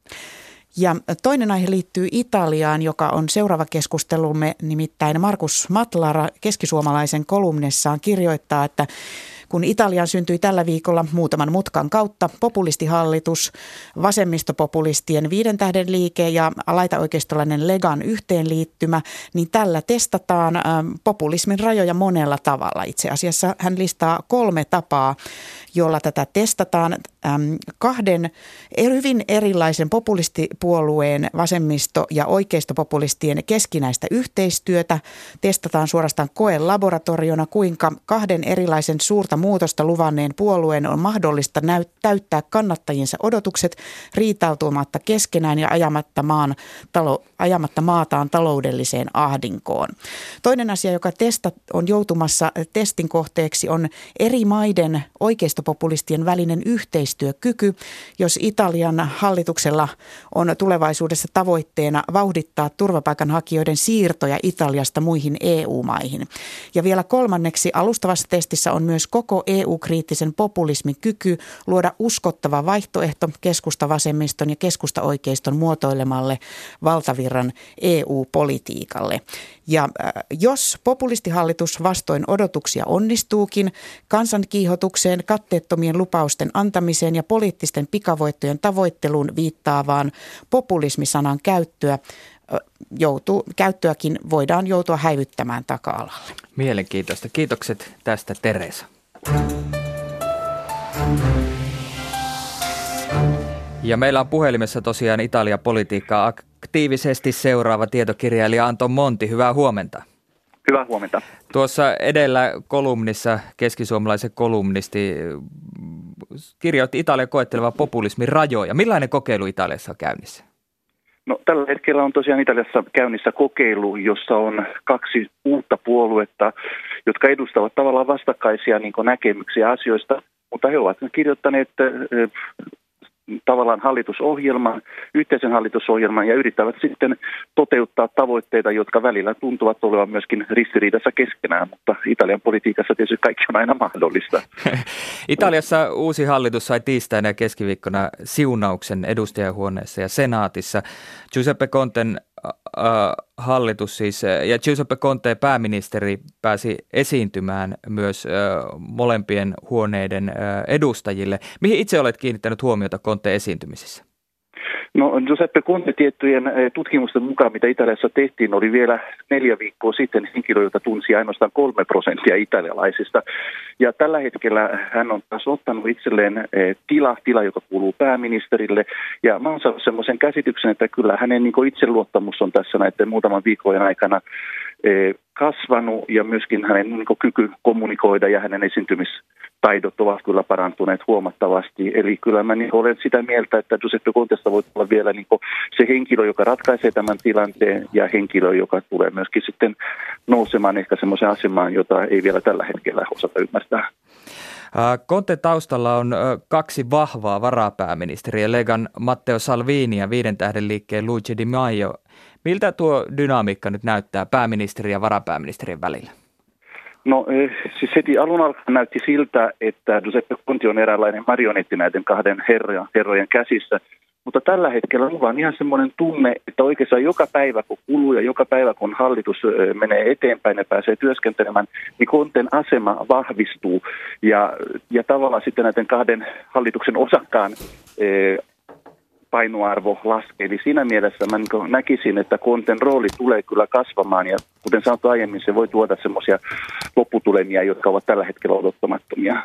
Ja toinen aihe liittyy Italiaan, joka on seuraava keskustelumme, nimittäin Markus Matlara keskisuomalaisen kolumnissaan kirjoittaa, että kun Italiaan syntyi tällä viikolla muutaman mutkan kautta populistihallitus, vasemmistopopulistien viiden tähden liike ja laitaoikeistolainen Legan yhteenliittymä, niin tällä testataan populismin rajoja monella tavalla. Itse asiassa hän listaa kolme tapaa, jolla tätä testataan. Kahden hyvin erilaisen populistipuolueen vasemmisto- ja oikeistopopulistien keskinäistä yhteistyötä testataan suorastaan koelaboratoriona, kuinka kahden erilaisen suurta muutosta luvanneen puolueen on mahdollista näyt- täyttää kannattajiensa odotukset riitautumatta keskenään ja ajamatta, maan, talo, ajamatta maataan taloudelliseen ahdinkoon. Toinen asia, joka testa on joutumassa testin kohteeksi, on eri maiden oikeistopopulistien välinen yhteistyökyky. Jos Italian hallituksella on tulevaisuudessa tavoitteena vauhdittaa turvapaikanhakijoiden siirtoja Italiasta muihin E U-maihin. Ja vielä kolmanneksi alustavassa testissä on myös koko E U-kriittisen populismin kyky luoda uskottava vaihtoehto keskustavasemmiston ja keskustaoikeiston muotoilemalle valtavirran E U-politiikalle. Ja äh, jos populistihallitus vastoin odotuksia onnistuukin, kansankiihotukseen, katteettomien lupausten antamiseen ja poliittisten pikavoittojen tavoitteluun viittaavaan populismisanan käyttöä, joutuu, käyttöäkin voidaan joutua häivyttämään taka-alalle. Mielenkiintoista. Kiitokset tästä, Teresa. Ja meillä on puhelimessa tosiaan Italia-politiikkaa aktiivisesti seuraava tietokirjailija Anton Monti. Hyvää huomenta. Hyvää huomenta. Tuossa edellä kolumnissa keskisuomalaisen kolumnisti kirjoitti Italian koetteleva populismin rajoja. Millainen kokeilu Italiassa on käynnissä? No, tällä hetkellä on tosiaan Italiassa käynnissä kokeilu, jossa on kaksi uutta puoluetta, jotka edustavat tavallaan vastakkaisia niin kuin näkemyksiä asioista, mutta he ovat kirjoittaneet äh, tavallaan hallitusohjelman, yhteisen hallitusohjelman ja yrittävät sitten toteuttaa tavoitteita, jotka välillä tuntuvat olevan myöskin ristiriidassa keskenään, mutta Italian politiikassa tietysti kaikki on aina mahdollista. Italiassa uusi hallitus sai tiistaina ja keskiviikkona siunauksen edustajahuoneessa ja senaatissa. Giuseppe Conten äh, hallitus siis, ja Giuseppe Conte pääministeri pääsi esiintymään myös äh, molempien huoneiden äh, edustajille. Mihin itse olet kiinnittänyt huomiota Conteen esiintymisessä? No, Giuseppe Conte tiettyjen tutkimusten mukaan, mitä Italiassa tehtiin, oli vielä neljä viikkoa sitten henkilö, jota tunsi ainoastaan kolme prosenttia italialaisista. Ja tällä hetkellä hän on taas ottanut itselleen tila, tila, joka kuuluu pääministerille. Ja mä oon saanut semmoisen käsityksen, että kyllä hänen niin kuin itseluottamus on tässä näiden muutaman viikkojen aikana kasvanut ja myöskin hänen niin kuin kyky kommunikoida ja hänen esiintymistaidot ovat kyllä parantuneet huomattavasti. Eli kyllä mä niin olen sitä mieltä, että Giuseppe Contesta voi olla vielä niin kuin se henkilö, joka ratkaisee tämän tilanteen ja henkilö, joka tulee myöskin sitten nousemaan ehkä semmoiseen asemaan, jota ei vielä tällä hetkellä osata ymmärtää. Conte taustalla on kaksi vahvaa varapääministeriä, Legan Matteo Salvini ja viiden tähden liikkeen Luigi Di Maio. Miltä tuo dynamiikka nyt näyttää pääministerin ja varapääministerin välillä? No siis heti alun alkaen näytti siltä, että Giuseppe Conte on eräänlainen marionetti näiden kahden herrojen, herrojen käsissä. Mutta tällä hetkellä mulla on ihan semmoinen tunne, että oikeastaan joka päivä kun kuluu ja joka päivä kun hallitus menee eteenpäin ja pääsee työskentelemään, niin Conten asema vahvistuu. Ja, ja tavallaan sitten näiden kahden hallituksen osakkaan eh, painoarvo laskee. Eli siinä mielessä mä niin näkisin, että Conten rooli tulee kyllä kasvamaan ja kuten sanottu aiemmin, se voi tuoda semmoisia lopputulemia, jotka ovat tällä hetkellä odottamattomia.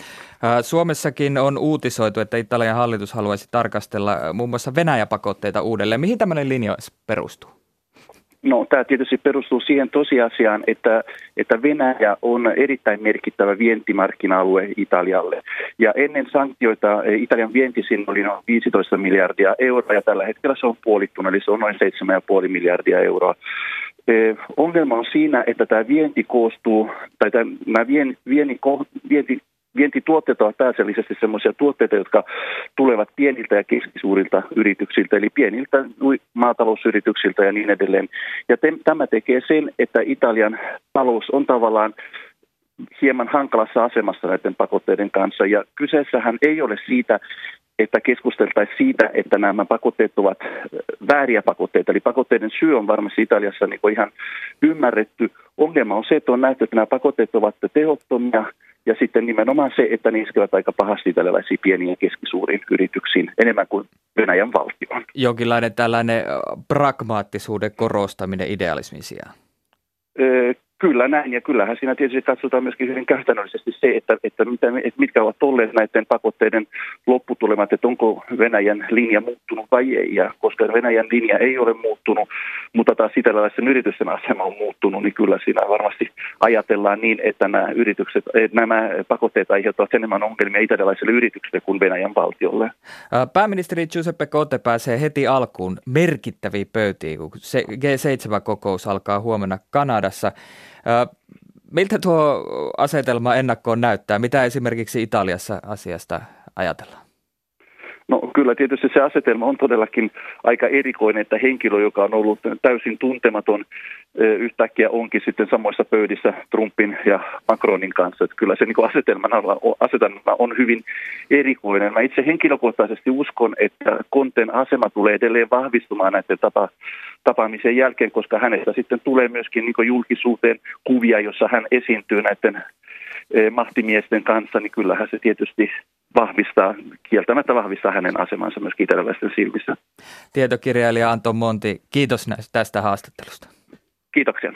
Suomessakin on uutisoitu, että Italian hallitus haluaisi tarkastella muun muassa Venäjä-pakotteita uudelleen. Mihin tämmöinen linja perustuu? No, tämä tietysti perustuu siihen tosiasiaan, että, että Venäjä on erittäin merkittävä vientimarkkina-alue Italialle. Ja ennen sanktioita Italian vienti sinne oli noin viisitoista miljardia euroa ja tällä hetkellä se on puolittunut, eli se on noin seitsemän pilkku viisi miljardia euroa. Eh, ongelma on siinä, että tämä vienti koostuu, tai tämä, nämä vien, vieni, vienti, vientituotteet ovat pääasiallisesti sellaisia tuotteita, jotka tulevat pieniltä ja keskisuurilta yrityksiltä, eli pieniltä maatalousyrityksiltä ja niin edelleen. Ja te, tämä tekee sen, että Italian talous on tavallaan hieman hankalassa asemassa näiden pakotteiden kanssa. Ja kyseessähän ei ole siitä, että keskusteltaisiin siitä, että nämä pakotteet ovat vääriä pakotteita. Eli pakotteiden syy on varmasti Italiassa niin kuin ihan ymmärretty. Ongelma on se, että on nähty, että nämä pakotteet ovat tehottomia. Ja sitten nimenomaan se, että ne iskevät aika pahasti tällaisia pieniä ja keskisuuriin yrityksiin enemmän kuin Venäjän valtioon. Jonkinlainen tällainen pragmaattisuuden korostaminen idealismin sijaan. Öö, Kyllä näin, ja kyllähän siinä tietysti katsotaan myöskin hyvin käytännöllisesti se, että, että, mitä, että mitkä ovat olleet näiden pakotteiden lopputulemat, että onko Venäjän linja muuttunut vai ei. Ja koska Venäjän linja ei ole muuttunut, mutta taas italialaisten yritysten asema on muuttunut, niin kyllä siinä varmasti ajatellaan niin, että nämä, yritykset, nämä pakotteet aiheuttavat enemmän ongelmia italialaisille yrityksille kuin Venäjän valtiolle. Pääministeri Giuseppe Conte pääsee heti alkuun merkittäviin pöytiin, kun G seitsemän-kokous alkaa huomenna Kanadassa. Miltä tuo asetelma ennakkoon näyttää? Mitä esimerkiksi Italiassa asiasta ajatellaan? No kyllä tietysti se asetelma on todellakin aika erikoinen, että henkilö, joka on ollut täysin tuntematon, yhtäkkiä onkin sitten samoissa pöydissä Trumpin ja Macronin kanssa. Että kyllä se niin kuin asetelma on hyvin erikoinen. Mä itse henkilökohtaisesti uskon, että Conten asema tulee edelleen vahvistumaan näiden tapa, tapaamisen jälkeen, koska hänestä sitten tulee myöskin niin kuin julkisuuteen kuvia, jossa hän esiintyy näiden mahtimiesten kanssa, niin kyllähän se tietysti vahvistaa, kieltämättä vahvistaa hänen asemansa myös italialaisten silmissä. Tietokirjailija Anton Monti, kiitos tästä haastattelusta. Kiitoksia.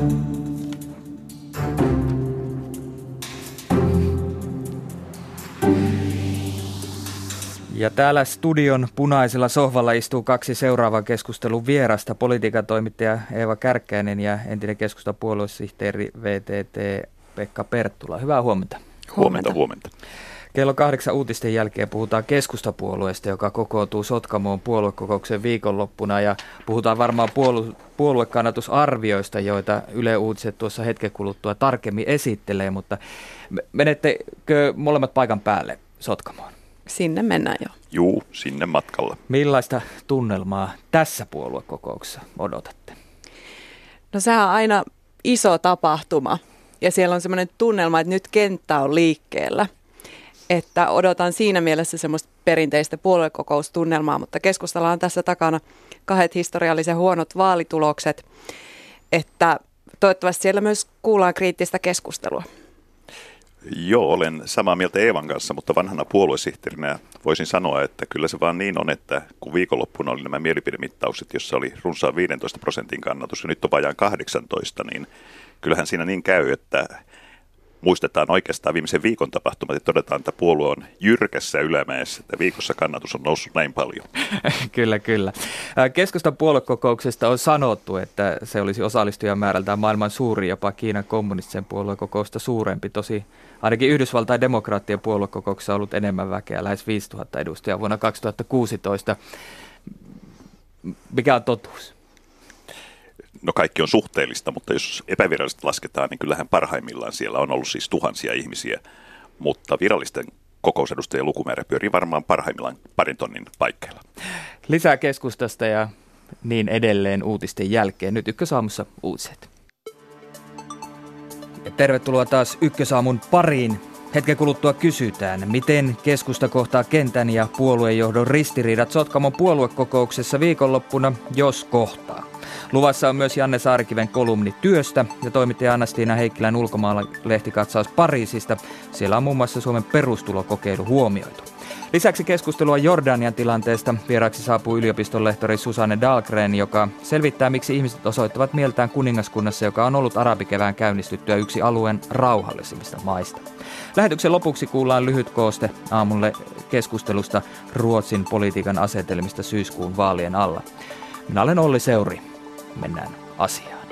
Ja täällä studion punaisella sohvalla istuu kaksi seuraavaa keskustelun vierasta, politiikan toimittaja Eeva Kärkkäinen ja entinen keskustapuoluesihteeri V T T Pekka Perttula. Hyvää huomenta. Huomenta, huomenta. Kello kahdeksan uutisten jälkeen puhutaan keskustapuolueesta, joka kokoontuu Sotkamoon puoluekokouksen viikonloppuna ja puhutaan varmaan puolue- puoluekannatusarvioista, joita Yle Uutiset tuossa hetken kuluttua tarkemmin esittelee, mutta menettekö molemmat paikan päälle Sotkamoon? Sinne mennään jo. Juu, sinne matkalla. Millaista tunnelmaa tässä puoluekokouksessa odotatte? No sehän on aina iso tapahtuma ja siellä on semmoinen tunnelma, että nyt kenttä on liikkeellä. Että odotan siinä mielessä semmoista perinteistä puoluekokoustunnelmaa, mutta keskustalla on tässä takana kahdet historiallisen huonot vaalitulokset, että toivottavasti siellä myös kuullaan kriittistä keskustelua. Joo, olen samaa mieltä Eevan kanssa, mutta vanhana puoluesihteerinä voisin sanoa, että kyllä se vaan niin on, että kun viikonloppuna oli nämä mielipidemittaukset, jossa oli runsaan viisitoista prosentin kannatus ja nyt on vajaan kahdeksantoista, niin kyllähän siinä niin käy, että muistetaan oikeastaan viimeisen viikon tapahtumat ja todetaan, että puolue on jyrkässä ylämäessä, että viikossa kannatus on noussut näin paljon. Kyllä, kyllä. Keskustan puoluekokouksesta on sanottu, että se olisi osallistujamäärältään maailman suuri, jopa Kiinan kommunistisen puoluekokousta suurempi. Tosi ainakin Yhdysvaltain demokraattien puoluekokouksessa on ollut enemmän väkeä, lähes viisituhatta edustajaa vuonna kaksituhattakuusitoista. Mikä on totuus? No kaikki on suhteellista, mutta jos epävirallisesti lasketaan, niin kyllähän parhaimmillaan siellä on ollut siis tuhansia ihmisiä, mutta virallisten kokousedustajien lukumäärä pyörii varmaan parhaimmillaan parin tonnin paikkeilla. Lisää keskustasta ja niin edelleen uutisten jälkeen. Nyt Ykkösaamussa uutiset. Ja tervetuloa taas Ykkösaamun pariin. Hetken kuluttua kysytään, miten keskusta kohtaa kentän ja puoluejohdon ristiriidat Sotkamon puoluekokouksessa viikonloppuna, jos kohtaa. Luvassa on myös Janne Saarikiven kolumni työstä ja toimittaja Anna-Stiina Heikkilän ulkomaanlehtikatsaus Pariisista. Siellä on muun muassa Suomen perustulokokeilu huomioitu. Lisäksi keskustelua Jordanian tilanteesta. Vieraaksi saapuu yliopiston lehtori Susanne Dahlgren, joka selvittää, miksi ihmiset osoittavat mieltään kuningaskunnassa, joka on ollut arabikevään käynnistyttyä yksi alueen rauhallisimmista maista. Lähetyksen lopuksi kuullaan lyhyt kooste aamulle keskustelusta Ruotsin politiikan asetelmista syyskuun vaalien alla. Minä olen Olli Seuri. Mennään asiaan.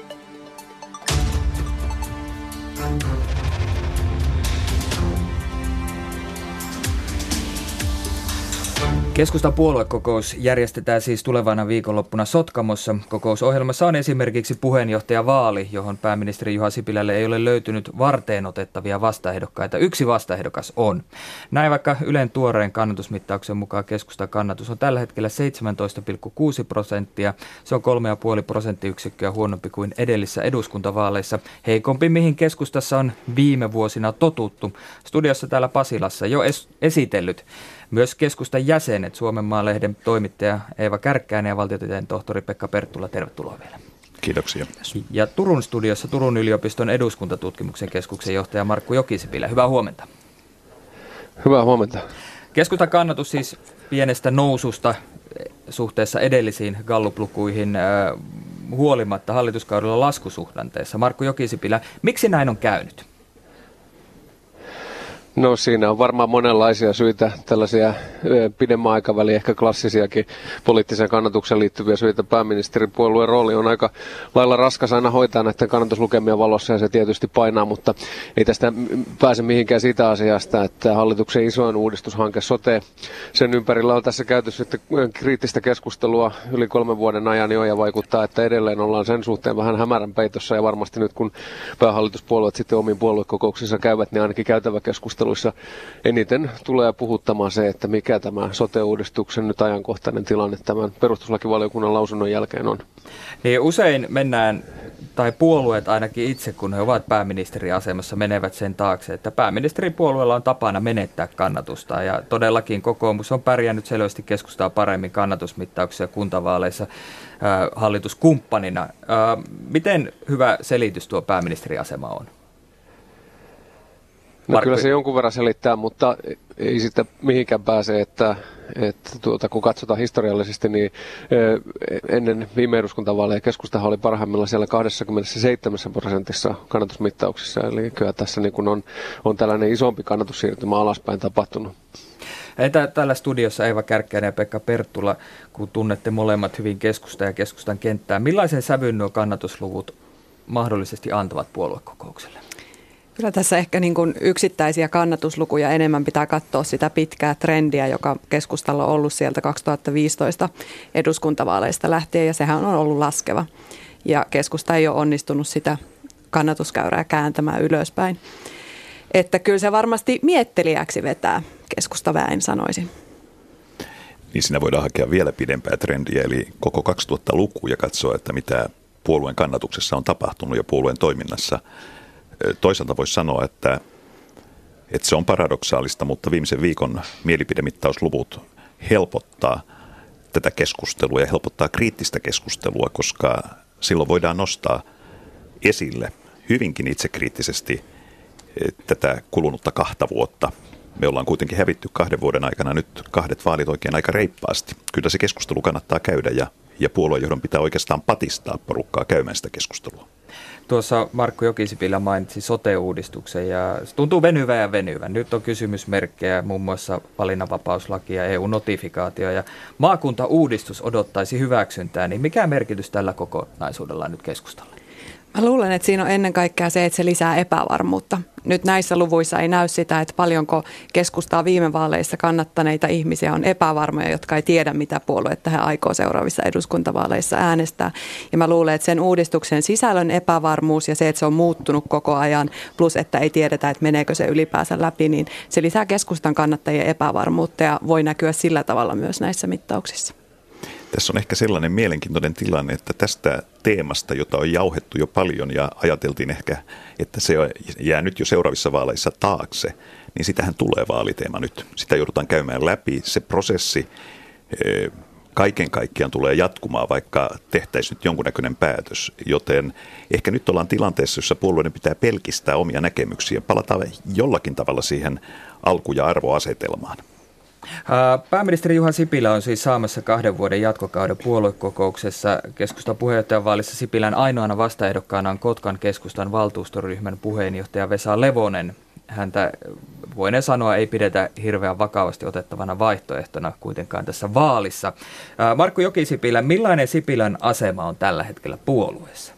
Keskustan puoluekokous järjestetään siis tulevana viikonloppuna Sotkamossa. Kokousohjelmassa on esimerkiksi puheenjohtajavaali, johon pääministeri Juha Sipilälle ei ole löytynyt varteenotettavia vastaehdokkaita. Yksi vastaehdokas on. Näin vaikka Ylen tuoreen kannatusmittauksen mukaan keskustan kannatus on tällä hetkellä seitsemäntoista pilkku kuusi prosenttia. Se on kolme pilkku viisi prosenttiyksikköä huonompi kuin edellisissä eduskuntavaaleissa. Heikompi, mihin keskustassa on viime vuosina totuttu. Studiossa täällä Pasilassa jo es- esitellyt myös keskustan jäsenet, Suomen Maalehden toimittaja Eeva Kärkkäinen ja valtiotieteen tohtori Pekka Perttula. Tervetuloa vielä. Kiitoksia. Ja Turun studiossa Turun yliopiston eduskuntatutkimuksen keskuksen johtaja Markku Jokisipilä. Hyvää huomenta. Hyvää huomenta. Keskustan kannatus siis pienestä noususta suhteessa edellisiin Gallup-lukuihin äh, huolimatta hallituskaudella laskusuhdanteessa. Markku Jokisipilä, miksi näin on käynyt? No siinä on varmaan monenlaisia syitä, tällaisia pidemmän aikavälin, ehkä klassisiakin poliittiseen kannatukseen liittyviä syitä. Pääministeripuolueen rooli on aika lailla raskas aina hoitaa näiden kannatuslukemien valossa ja se tietysti painaa, mutta ei tästä pääse mihinkään siitä asiasta, että hallituksen isoin uudistushanke sote, sen ympärillä on tässä käyty sitten kriittistä keskustelua yli kolmen vuoden ajan jo ja vaikuttaa, että edelleen ollaan sen suhteen vähän hämärän peitossa ja varmasti nyt kun päähallituspuolueet sitten omiin puoluekokouksissa käyvät, niin ainakin käytävä keskustelu eniten tulee puhuttamaan se, että mikä tämä sote-uudistuksen nyt ajankohtainen tilanne tämän perustuslakivaliokunnan lausunnon jälkeen on. Niin usein mennään, tai puolueet ainakin itse, kun he ovat pääministeriasemassa, menevät sen taakse, että pääministeripuolueella on tapana menettää kannatusta. Ja todellakin kokoomus on pärjännyt selvästi keskustaa paremmin kannatusmittauksia kuntavaaleissa äh, hallituskumppanina. Äh, miten hyvä selitys tuo pääministeriasema on? No kyllä se jonkun verran selittää, mutta ei sitä mihinkään pääse, että, että tuota, kun katsotaan historiallisesti, niin ennen viime eduskuntavaaleja keskustahan oli parhaimmillaan siellä kaksikymmentäseitsemän prosentissa kannatusmittauksissa, eli kyllä tässä niin kuin on, on tällainen isompi kannatussiirtymä alaspäin tapahtunut. Entä täällä studiossa Eeva Kärkkäinen ja Pekka Perttula, kun tunnette molemmat hyvin keskustaa ja keskustan kenttää, millaisen sävyn nuo kannatusluvut mahdollisesti antavat puoluekokoukselle? Kyllä tässä ehkä niin kuin yksittäisiä kannatuslukuja enemmän pitää katsoa sitä pitkää trendiä, joka keskustalla on ollut sieltä kaksituhattaviisitoista eduskuntavaaleista lähtien, ja sehän on ollut laskeva. Ja keskusta ei ole onnistunut sitä kannatuskäyrää kääntämään ylöspäin. Että kyllä se varmasti miettelijäksi vetää keskustaväen, sanoisin. Niin siinä voidaan hakea vielä pidempää trendiä, eli koko kaksituhattaluku ja katsoa, että mitä puolueen kannatuksessa on tapahtunut ja puolueen toiminnassa. Toisaalta voisi sanoa, että, että se on paradoksaalista, mutta viimeisen viikon mielipidemittausluvut helpottaa tätä keskustelua ja helpottaa kriittistä keskustelua, koska silloin voidaan nostaa esille hyvinkin itsekriittisesti tätä kulunutta kahta vuotta. Me ollaan kuitenkin hävitty kahden vuoden aikana nyt kahdet vaalit oikein aika reippaasti. Kyllä se keskustelu kannattaa käydä ja, ja puoluejohdon pitää oikeastaan patistaa porukkaa käymään sitä keskustelua. Tuossa Markku Jokisipilä mainitsi sote-uudistuksen ja se tuntuu venyvän ja venyvän. Nyt on kysymysmerkkejä, muun muassa valinnanvapauslaki ja E U-notifikaatio ja maakuntauudistus odottaisi hyväksyntää. Niin mikä merkitys tällä kokonaisuudella on nyt keskustalle? Mä luulen, että siinä on ennen kaikkea se, että se lisää epävarmuutta. Nyt näissä luvuissa ei näy sitä, että paljonko keskustaa viime vaaleissa kannattaneita ihmisiä on epävarmoja, jotka ei tiedä, mitä puoluetta he aikoo seuraavissa eduskuntavaaleissa äänestää. Ja mä luulen, että sen uudistuksen sisällön epävarmuus ja se, että se on muuttunut koko ajan, plus että ei tiedetä, että meneekö se ylipäänsä läpi, niin se lisää keskustan kannattajien epävarmuutta ja voi näkyä sillä tavalla myös näissä mittauksissa. Tässä on ehkä sellainen mielenkiintoinen tilanne, että tästä teemasta, jota on jauhettu jo paljon ja ajateltiin ehkä, että se jää nyt jo seuraavissa vaaleissa taakse, niin sitähän tulee vaaliteema nyt. Sitä joudutaan käymään läpi. Se prosessi kaiken kaikkiaan tulee jatkumaan, vaikka tehtäisiin nyt jonkunnäköinen päätös. Joten ehkä nyt ollaan tilanteessa, jossa puolueiden pitää pelkistää omia näkemyksiä. Palataan jollakin tavalla siihen alku- ja arvoasetelmaan. Pääministeri Juha Sipilä on siis saamassa kahden vuoden jatkokauden puoluekokouksessa. Keskustan puheenjohtajan vaalissa Sipilän ainoana vastaehdokkaana on Kotkan keskustan valtuustoryhmän puheenjohtaja Vesa Levonen. Häntä voinen sanoa ei pidetä hirveän vakavasti otettavana vaihtoehtona kuitenkaan tässä vaalissa. Markku Jokisipilä, millainen Sipilän asema on tällä hetkellä puolueessa?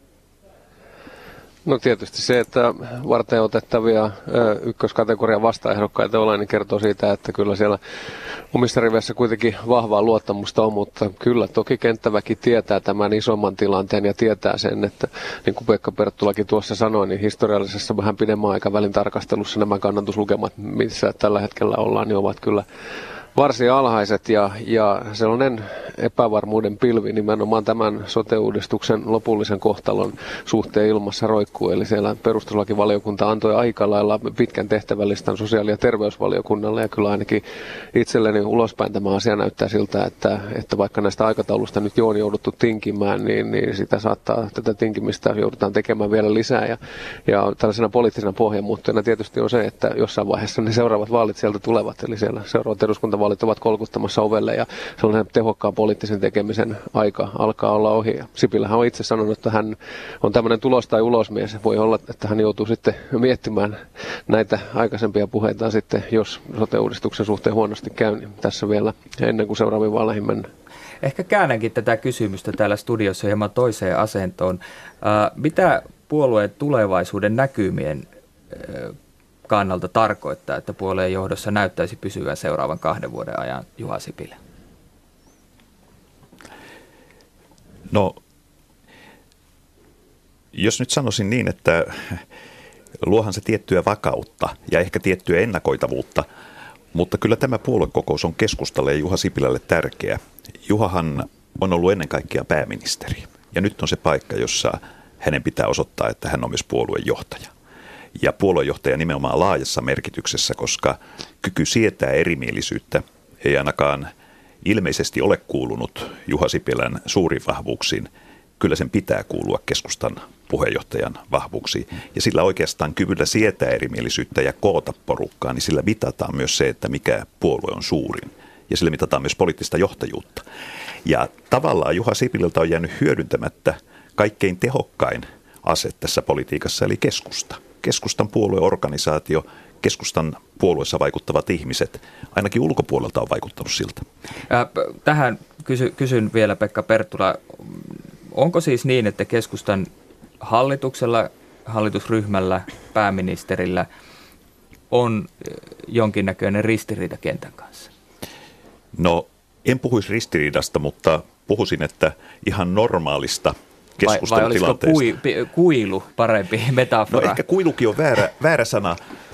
No tietysti se, että varten otettavia ykköskategorian vastaehdokkaita ollaan, niin kertoo siitä, että kyllä siellä omissa riveissä kuitenkin vahvaa luottamusta on, mutta kyllä toki kenttäväki tietää tämän isomman tilanteen ja tietää sen, että niin kuin Pekka Perttulakin tuossa sanoi, niin historiallisessa vähän pidemmän aikavälin tarkastelussa nämä kannatuslukemat, missä tällä hetkellä ollaan, niin ovat kyllä varsin alhaiset ja, ja sellainen epävarmuuden pilvi nimenomaan tämän sote-uudistuksen lopullisen kohtalon suhteen ilmassa roikkuu. Eli siellä perustuslakivaliokunta antoi aika lailla pitkän tehtävällistan sosiaali- ja terveysvaliokunnalle ja kyllä ainakin itselleni ulospäin tämä asia näyttää siltä, että, että vaikka näistä aikataulusta nyt jo on jouduttu tinkimään, niin, niin sitä saattaa, tätä tinkimistä joudutaan tekemään vielä lisää ja, ja tällaisena poliittisena pohjamuuttajana tietysti on se, että jossain vaiheessa ne seuraavat vaalit sieltä tulevat, eli siellä seuraavat eduskunta vaalit ovat kolkuttamassa ovelle ja sellainen tehokkaan poliittisen tekemisen aika alkaa olla ohi. Ja Sipilähän on itse sanonut, että hän on tämmöinen tulos- tai ulosmies. Voi olla, että hän joutuu sitten miettimään näitä aikaisempia puheitaan sitten, jos sote-uudistuksen suhteen huonosti käy, niin tässä vielä ennen kuin seuraaviin vaaleihin mennään. Ehkä käännänkin tätä kysymystä täällä studiossa hieman toiseen asentoon. Mitä puolueen tulevaisuuden näkymien kannalta tarkoittaa, että puolueen johdossa näyttäisi pysyvän seuraavan kahden vuoden ajan Juha Sipilä? No, jos nyt sanoisin niin, että luohan se tiettyä vakautta ja ehkä tiettyä ennakoitavuutta, mutta kyllä tämä puoluekokous on keskustalle ja Juha Sipilälle tärkeä. Juhahan on ollut ennen kaikkea pääministeri ja nyt on se paikka, jossa hänen pitää osoittaa, että hän on myös puolueen johtaja. Ja puoluejohtaja nimenomaan laajassa merkityksessä, koska kyky sietää erimielisyyttä ei ainakaan ilmeisesti ole kuulunut Juha Sipilän suuriin vahvuuksiin. Kyllä sen pitää kuulua keskustan puheenjohtajan vahvuuksiin. Ja sillä oikeastaan kyvyllä sietää erimielisyyttä ja koota porukkaa, niin sillä mitataan myös se, että mikä puolue on suurin. Ja sillä mitataan myös poliittista johtajuutta. Ja tavallaan Juha Sipilältä on jäänyt hyödyntämättä kaikkein tehokkain ase tässä politiikassa, eli keskusta. Keskustan puolueorganisaatio, keskustan puolueessa vaikuttavat ihmiset, ainakin ulkopuolelta on vaikuttanut siltä. Tähän kysy, kysyn vielä Pekka Perttula, onko siis niin, että keskustan hallituksella, hallitusryhmällä, pääministerillä on jonkinnäköinen ristiriita kentän kanssa? No en puhuisi ristiriidasta, mutta puhuisin, että ihan normaalista keskustelutilanteesta. Vai, vai olisiko kui, kuilu parempi metafora? No ehkä kuilukin on väärä, väärä sana.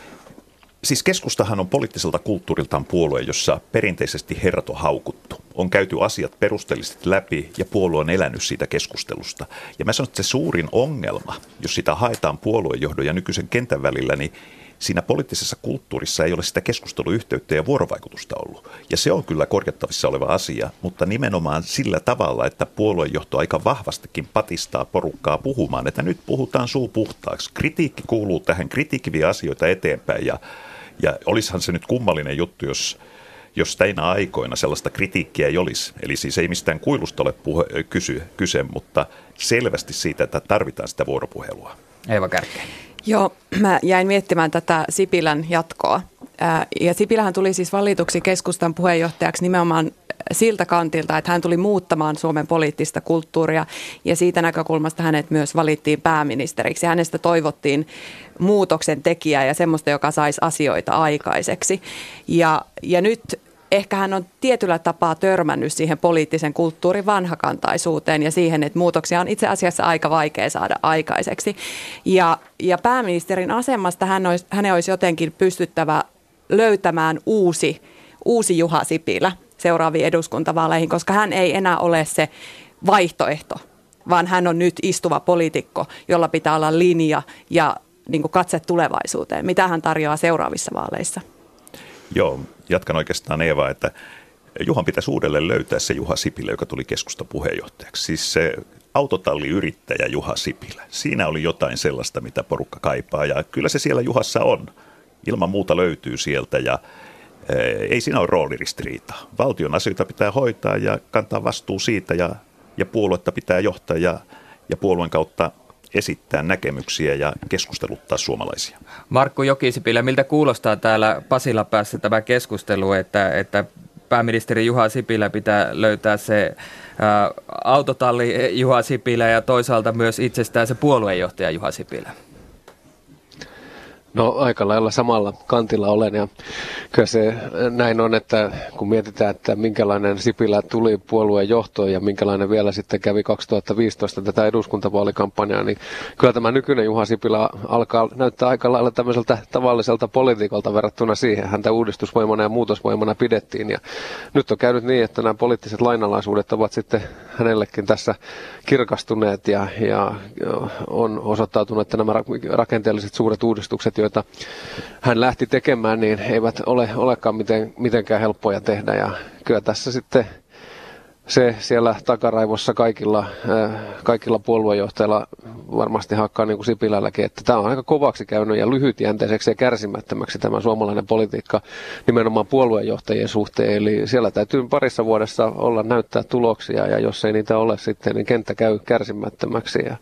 Siis keskustahan on poliittiselta kulttuuriltaan puolue, jossa perinteisesti herrat on haukuttu. On käyty asiat perusteellisesti läpi ja puolue on elänyt siitä keskustelusta. Ja mä sanon, että se suurin ongelma, jos sitä haetaan puoluejohdon ja nykyisen kentän välillä, niin siinä poliittisessa kulttuurissa ei ole sitä keskusteluyhteyttä ja vuorovaikutusta ollut. Ja se on kyllä korjattavissa oleva asia, mutta nimenomaan sillä tavalla, että puoluejohto aika vahvastikin patistaa porukkaa puhumaan, että nyt puhutaan suu puhtaaksi. Kritiikki kuuluu tähän, kritiikki vie asioita eteenpäin ja, ja olisihan se nyt kummallinen juttu, jos, jos näinä aikoina sellaista kritiikkiä ei olisi. Eli siis ei mistään kuilusta ole puhe, kysy, kyse, mutta selvästi siitä, että tarvitaan sitä vuoropuhelua. Eeva Kärkkäinen. Joo, mä jäin miettimään tätä Sipilän jatkoa. Ja Sipilähän tuli siis valituksi keskustan puheenjohtajaksi nimenomaan siltä kantilta, että hän tuli muuttamaan Suomen poliittista kulttuuria ja siitä näkökulmasta hänet myös valittiin pääministeriksi. Hänestä toivottiin muutoksen tekijää ja semmoista, joka saisi asioita aikaiseksi. Ja, ja nyt ehkä hän on tietyllä tapaa törmännyt siihen poliittisen kulttuurin vanhakantaisuuteen ja siihen, että muutoksia on itse asiassa aika vaikea saada aikaiseksi. Ja, ja pääministerin asemasta hän olisi, hänen olisi jotenkin pystyttävä löytämään uusi, uusi Juha Sipilä seuraaviin eduskuntavaaleihin, koska hän ei enää ole se vaihtoehto, vaan hän on nyt istuva poliitikko, jolla pitää olla linja ja niin kuin katse tulevaisuuteen. Mitä hän tarjoaa seuraavissa vaaleissa? Joo, jatkan oikeastaan Eeva, että Juhan pitäisi uudelleen löytää se Juha Sipilä, joka tuli keskustan puheenjohtajaksi. Siis se autotalliyrittäjä Juha Sipilä. Siinä oli jotain sellaista, mitä porukka kaipaa ja kyllä se siellä Juhassa on. Ilman muuta löytyy sieltä ja Ei siinä ole rooliristiriitaa. Valtion asioita pitää hoitaa ja kantaa vastuu siitä ja, ja puoluetta pitää johtaa ja, ja puolueen kautta esittää näkemyksiä ja keskusteluttaa suomalaisia. Markku Jokisipilä, miltä kuulostaa täällä Pasilapäässä tämä keskustelu, että, että pääministeri Juha Sipilä pitää löytää se ää, autotalli Juha Sipilä ja toisaalta myös itsestään se puoluejohtaja Juha Sipilä? No aika lailla samalla kantilla olen ja kyllä se näin on, että kun mietitään, että minkälainen Sipilä tuli puolueen johtoon ja minkälainen vielä sitten kävi kaksituhattaviisitoista tätä eduskuntavaalikampanjaa, niin kyllä tämä nykyinen Juha Sipilä alkaa näyttää aika lailla tämmöiseltä tavalliselta poliitikolta verrattuna siihen. Häntä uudistusvoimana ja muutosvoimana pidettiin ja nyt on käynyt niin, että nämä poliittiset lainalaisuudet ovat sitten hänellekin tässä kirkastuneet ja, ja on osoittautunut, että nämä rakenteelliset suuret uudistukset, joita hän lähti tekemään, niin eivät ole olekaan miten, mitenkään helppoja tehdä. Ja kyllä tässä sitten se siellä takaraivossa kaikilla, kaikilla puoluejohtajilla varmasti hakkaa niin kuin Sipilälläkin, että tämä on aika kovaksi käynyt ja lyhytjänteiseksi ja kärsimättömäksi tämä suomalainen politiikka nimenomaan puoluejohtajien suhteen. Eli siellä täytyy parissa vuodessa olla näyttää tuloksia ja jos ei niitä ole sitten, niin kenttä käy kärsimättömäksi. Ja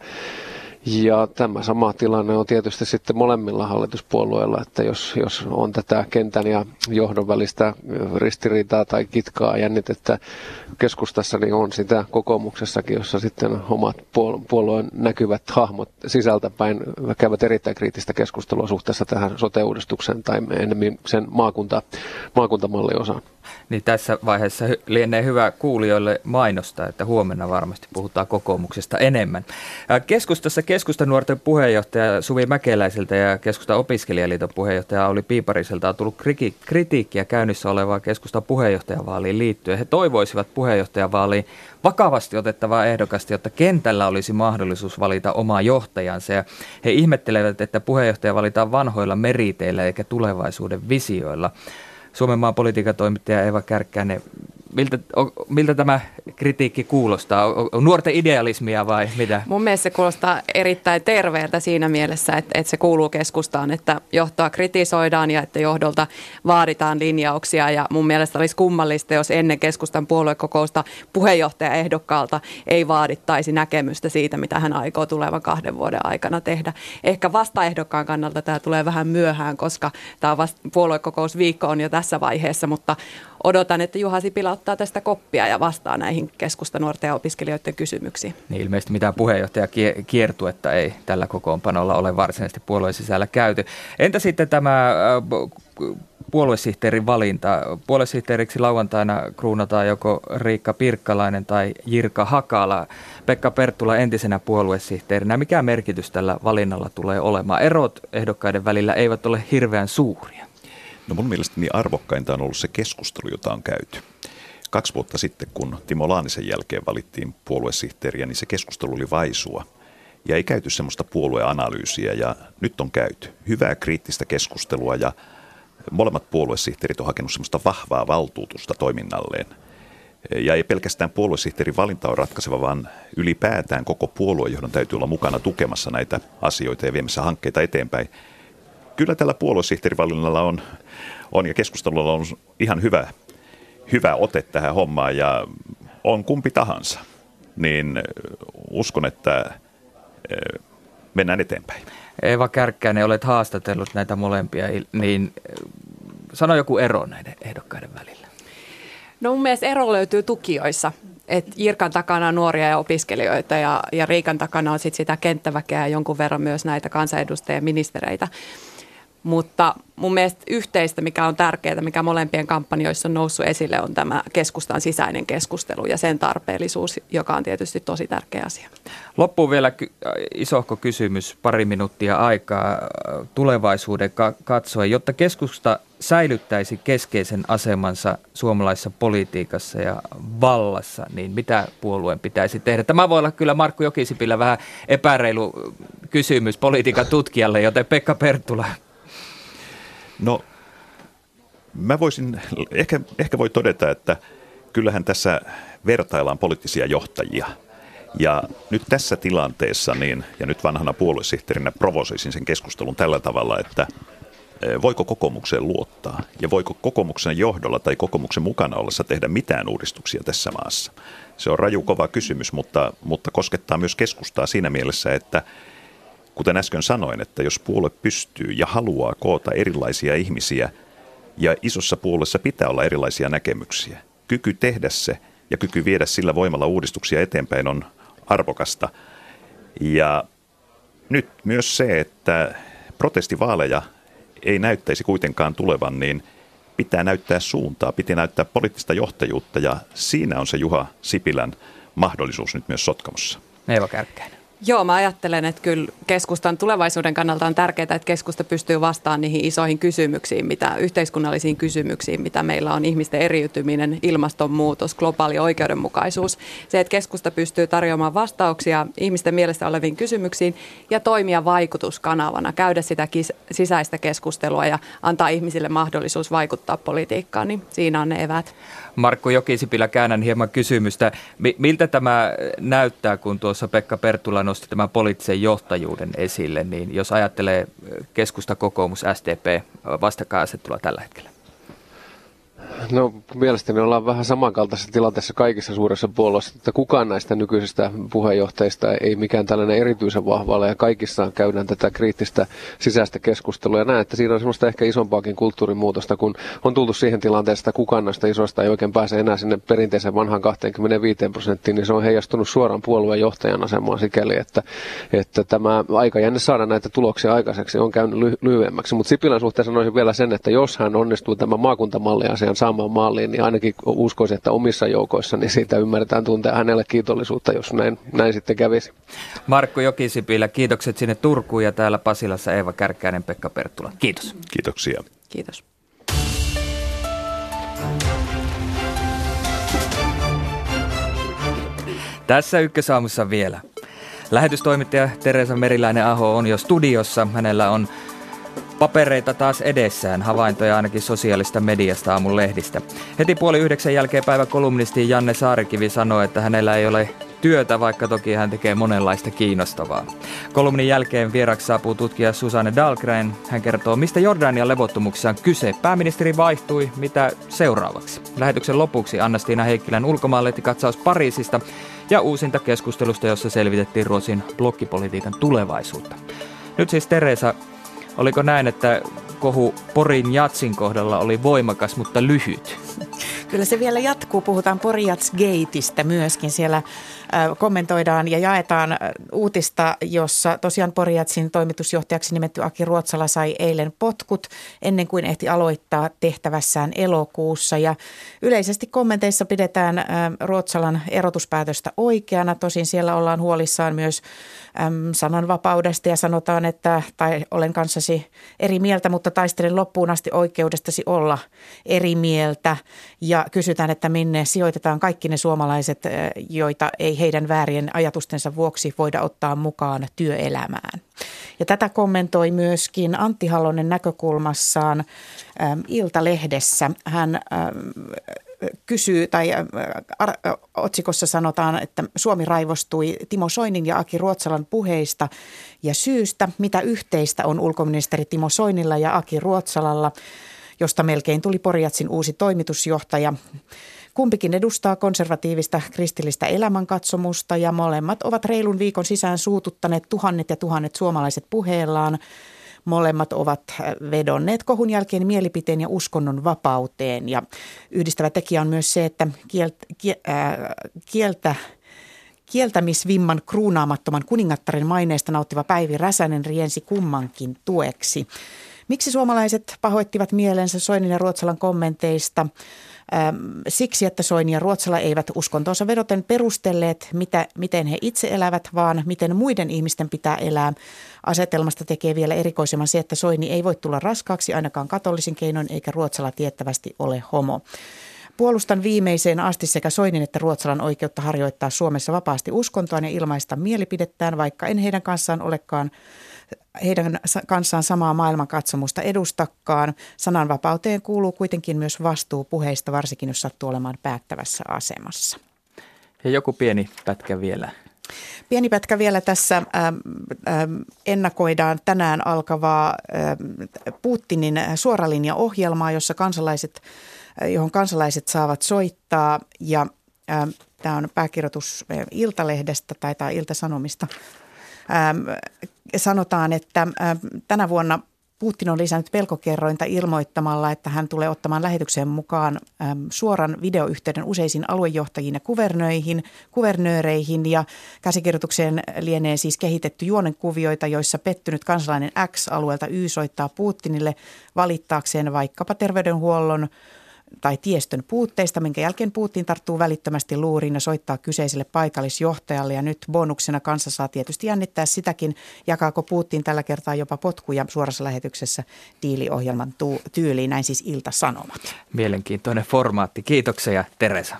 Ja tämä sama tilanne on tietysti sitten molemmilla hallituspuolueilla, että jos, jos on tätä kentän ja johdon välistä ristiriitaa tai kitkaa jännitettä keskustassa, niin on sitä kokoomuksessakin, jossa sitten omat puolueen näkyvät hahmot sisältäpäin käyvät erittäin kriittistä keskustelua suhteessa tähän sote-uudistukseen tai enemmän sen maakunta, maakuntamalliosaan. Niin tässä vaiheessa lienee hyvä kuulijoille mainostaa, että huomenna varmasti puhutaan kokoomuksesta enemmän. Keskustassa keskustanuorten puheenjohtaja Suvi Mäkeläiseltä ja keskustan opiskelijaliiton puheenjohtaja Auli Piipariselta on tullut kritiikkiä käynnissä olevaa keskustan puheenjohtajavaaliin liittyen. He toivoisivat puheenjohtajavaaliin vakavasti otettavaa ehdokasta, jotta kentällä olisi mahdollisuus valita omaa johtajansa. Ja he ihmettelevät, että puheenjohtaja valitaan vanhoilla meriteillä eikä tulevaisuuden visioilla. Suomen maan politiikan toimittaja Eeva Kärkkäinen, miltä, miltä tämä kritiikki kuulostaa? On nuorten idealismia vai mitä? Mun mielestä se kuulostaa erittäin terveeltä siinä mielessä, että, että se kuuluu keskustaan, että johtoa kritisoidaan ja että johdolta vaaditaan linjauksia. Ja mun mielestä olisi kummallista, jos ennen keskustan puoluekokousta puheenjohtajaehdokkaalta ei vaadittaisi näkemystä siitä, mitä hän aikoo tulevan kahden vuoden aikana tehdä. Ehkä vastaehdokkaan kannalta tämä tulee vähän myöhään, koska tämä vasta, puoluekokousviikko on jo tässä vaiheessa, mutta odotan, että Juha Sipilä ottaa tästä koppia ja vastaa näihin keskustanuorten ja opiskelijoiden kysymyksiin. Niin ilmeisesti mitään puheenjohtaja kiertuetta ei tällä kokoonpanolla ole varsinaisesti puolueen sisällä käyty. Entä sitten tämä puoluesihteerin valinta? Puoluesihteeriksi lauantaina kruunataan joko Riikka Pirkkalainen tai Jirka Hakala. Pekka Perttula entisenä puoluesihteerinä. Mikä merkitys tällä valinnalla tulee olemaan? Erot ehdokkaiden välillä eivät ole hirveän suuria. No mun mielestä niin arvokkainta on ollut se keskustelu, jota on käyty. Kaksi vuotta sitten, kun Timo Laanisen jälkeen valittiin puoluesihteeriä, niin se keskustelu oli vaisua. Ja ei käyty semmoista puolueanalyysiä ja nyt on käyty hyvää kriittistä keskustelua ja molemmat puoluesihteerit on hakenut semmoista vahvaa valtuutusta toiminnalleen. Ja ei pelkästään puoluesihteerin valinta on ratkaiseva, vaan ylipäätään koko puoluejohdon täytyy olla mukana tukemassa näitä asioita ja viemässä hankkeita eteenpäin. Kyllä tällä puoluesihteerivalinnalla on, on ja keskustelulla on ihan hyvä, hyvä ote tähän hommaan ja on kumpi tahansa, niin uskon, että mennään eteenpäin. Eeva Kärkkäinen, olet haastatellut näitä molempia, niin sano joku ero näiden ehdokkaiden välillä. No mun mielestä ero löytyy tukijoissa. Et Jirkan takana on nuoria ja opiskelijoita ja, ja Riikan takana on sit sitä kenttäväkeä ja jonkun verran myös näitä kansanedustajia ja ministereitä. Mutta mun mielestä yhteistä, mikä on tärkeää, mikä molempien kampanjoissa on noussut esille, on tämä keskustan sisäinen keskustelu ja sen tarpeellisuus, joka on tietysti tosi tärkeä asia. Loppuun vielä ky- isohko kysymys, pari minuuttia aikaa tulevaisuuden ka- katsoen, jotta keskusta säilyttäisi keskeisen asemansa suomalaisessa politiikassa ja vallassa, niin mitä puolueen pitäisi tehdä? Tämä voi olla kyllä Markku Jokisipilä vähän epäreilu kysymys politiikan tutkijalle, joten Pekka Perttula. No, mä voisin, ehkä, ehkä voi todeta, että kyllähän tässä vertaillaan poliittisia johtajia. Ja nyt tässä tilanteessa, niin, ja nyt vanhana puoluesihteerinä provosoisin sen keskustelun tällä tavalla, että voiko kokoomukseen luottaa ja voiko kokoomuksen johdolla tai kokoomuksen mukana ollessa tehdä mitään uudistuksia tässä maassa. Se on raju kova kysymys, mutta, mutta koskettaa myös keskustaa siinä mielessä, että kuten äsken sanoin, että jos puolue pystyy ja haluaa koota erilaisia ihmisiä ja isossa puolueessa pitää olla erilaisia näkemyksiä, kyky tehdä se ja kyky viedä sillä voimalla uudistuksia eteenpäin on arvokasta. Ja nyt myös se, että protestivaaleja ei näyttäisi kuitenkaan tulevan, niin pitää näyttää suuntaa, pitää näyttää poliittista johtajuutta ja siinä on se Juha Sipilän mahdollisuus nyt myös Sotkamossa. Eeva Kärkkäinen. Joo, mä ajattelen, että kyllä keskustan tulevaisuuden kannalta on tärkeää, että keskusta pystyy vastaamaan niihin isoihin kysymyksiin, mitä yhteiskunnallisiin kysymyksiin, mitä meillä on ihmisten eriytyminen, ilmastonmuutos, globaali oikeudenmukaisuus. Se, että keskusta pystyy tarjoamaan vastauksia ihmisten mielestä oleviin kysymyksiin ja toimia vaikutuskanavana, käydä sitä kis- sisäistä keskustelua ja antaa ihmisille mahdollisuus vaikuttaa politiikkaan, niin siinä on ne eväät. Markku Jokisipilä, käännän hieman kysymystä. Miltä tämä näyttää, kun tuossa Pekka Perttula nosti tämän poliittisen johtajuuden esille, niin jos ajattelee keskusta, kokoomus, S D P vastakkainasettelua tällä hetkellä? No mielestäni ollaan vähän samankaltaisessa tilanteessa kaikissa suurissa puolueissa, että kukaan näistä nykyisistä puheenjohtajista ei mikään tällainen erityisen vahva ole ja kaikissa käydään tätä kriittistä sisäistä keskustelua ja näen, että siinä on semmoista ehkä isompaakin kulttuurimuutosta, kun on tultu siihen tilanteeseen, että kukaan näistä isoista ei oikein pääse enää sinne perinteiseen vanhaan kaksikymmentäviisi prosenttiin, niin se on heijastunut suoraan puolueen johtajan asemaan sikäli, että, että tämä aikajänne saada näitä tuloksia aikaiseksi on käynyt ly- lyhyemmäksi, mutta Sipilän suhteen sanoisin vielä sen, että jos hän onnistuu tämä maakuntamalliasian saamaan maaliin, niin ainakin uskoisin, että omissa joukoissa niin siitä ymmärretään tuntea hänelle kiitollisuutta, jos näin, näin sitten kävisi. Markku Jokisipilä, kiitokset sinne Turkuun ja täällä Pasilassa Eeva Kärkkäinen, Pekka Perttula. Kiitos. Kiitoksia. Kiitos. Tässä Ykkösaamussa vielä. Lähetystoimittaja Teresa Meriläinen-Aho on jo studiossa. Hänellä on papereita taas edessään, havaintoja ainakin sosiaalista mediasta aamun lehdistä. Heti puoli yhdeksän jälkeen päivän kolumnisti Janne Saarikivi sanoi, että hänellä ei ole työtä, vaikka toki hän tekee monenlaista kiinnostavaa. Kolumnin jälkeen vieraksi saapuu tutkija Susanne Dahlgren. Hän kertoo, mistä Jordanian levottomuuksissa on kyse. Pääministeri vaihtui, mitä seuraavaksi. Lähetyksen lopuksi Anna-Stiina Heikkilän ulkomaanlehtikatsaus Pariisista ja uusinta keskustelusta, jossa selvitettiin Ruotsin blokkipolitiikan tulevaisuutta. Nyt siis Teresa, oliko näin, että kohu Porin Jatsin kohdalla oli voimakas, mutta lyhyt? Kyllä se vielä jatkuu. Puhutaan Pori-Jats-gateista myöskin. Siellä kommentoidaan ja jaetaan uutista, jossa tosiaan Pori-Jatsin toimitusjohtajaksi nimetty Aki Ruotsala sai eilen potkut ennen kuin ehti aloittaa tehtävässään elokuussa. Ja yleisesti kommenteissa pidetään Ruotsalan erotuspäätöstä oikeana. Tosin siellä ollaan huolissaan myös sananvapaudesta ja sanotaan, että tai olen kanssasi eri mieltä, mutta taistelen loppuun asti oikeudestasi olla eri mieltä. Ja kysytään, että minne sijoitetaan kaikki ne suomalaiset, joita ei heidän väärien ajatustensa vuoksi voida ottaa mukaan työelämään. Ja tätä kommentoi myöskin Antti Halonen näkökulmassaan äm, Iltalehdessä. Hän äm, kysyy, tai äh, otsikossa sanotaan, että Suomi raivostui Timo Soinin ja Aki Ruotsalan puheista ja syystä, mitä yhteistä on ulkoministeri Timo Soinilla ja Aki Ruotsalalla, josta melkein tuli Pori-Jatsin uusi toimitusjohtaja. Kumpikin edustaa konservatiivista kristillistä elämänkatsomusta ja molemmat ovat reilun viikon sisään suututtaneet tuhannet ja tuhannet suomalaiset puheellaan. Molemmat ovat vedonneet kohun jälkeen mielipiteen ja uskonnon vapauteen ja yhdistävä tekijä on myös se, että kieltä, kieltä kieltämisvimman kruunaamattoman kuningattaren maineesta nauttiva Päivi Räsänen riensi kummankin tueksi. Miksi suomalaiset pahoittivat mielensä Soinin ja Ruotsalan kommenteista? Siksi, että Soini ja Ruotsala eivät uskontonsa vedoten perustelleet, mitä, miten he itse elävät, vaan miten muiden ihmisten pitää elää. Asetelmasta tekee vielä erikoisemman se, että Soini ei voi tulla raskaaksi ainakaan katolisin keinoin, eikä Ruotsala tiettävästi ole homo. Puolustan viimeiseen asti sekä Soinin että Ruotsalan oikeutta harjoittaa Suomessa vapaasti uskontoaan ja ilmaista mielipidettään, vaikka en heidän kanssaan olekaan heidän kanssaan samaa maailmankatsomusta edustakaan. Sananvapauteen kuuluu kuitenkin myös vastuu puheista, varsinkin jos sattuu olemaan päättävässä asemassa. Ja joku pieni pätkä vielä. Pieni pätkä vielä tässä ähm, ähm, ennakoidaan tänään alkavaa ähm, Putinin suoralinjaohjelmaa, jossa kansalaiset, äh, johon kansalaiset saavat soittaa ja ähm, tämä on pääkirjoitus äh, Iltalehdestä tai tämä Ilta-Sanomista. Ähm, sanotaan, että äh, tänä vuonna Putin on lisännyt pelkokerrointa ilmoittamalla, että hän tulee ottamaan lähetykseen mukaan äm, suoran videoyhteyden useisiin aluejohtajiin ja kuvernöihin, kuvernööreihin. Ja käsikirjoitukseen lienee siis kehitetty juonenkuvioita, joissa pettynyt kansalainen X alueelta Y soittaa Putinille valittaakseen vaikkapa terveydenhuollon tai tiestön puutteista, minkä jälkeen Putin tarttuu välittömästi luuriin ja soittaa kyseiselle paikallisjohtajalle. Ja nyt bonuksena kanssa saa tietysti jännittää sitäkin, jakaako Putin tällä kertaa jopa potkuja suorassa lähetyksessä diiliohjelman tu- tyyliin, näin siis Ilta-Sanomat. Mielenkiintoinen formaatti. Kiitoksia, Teresa.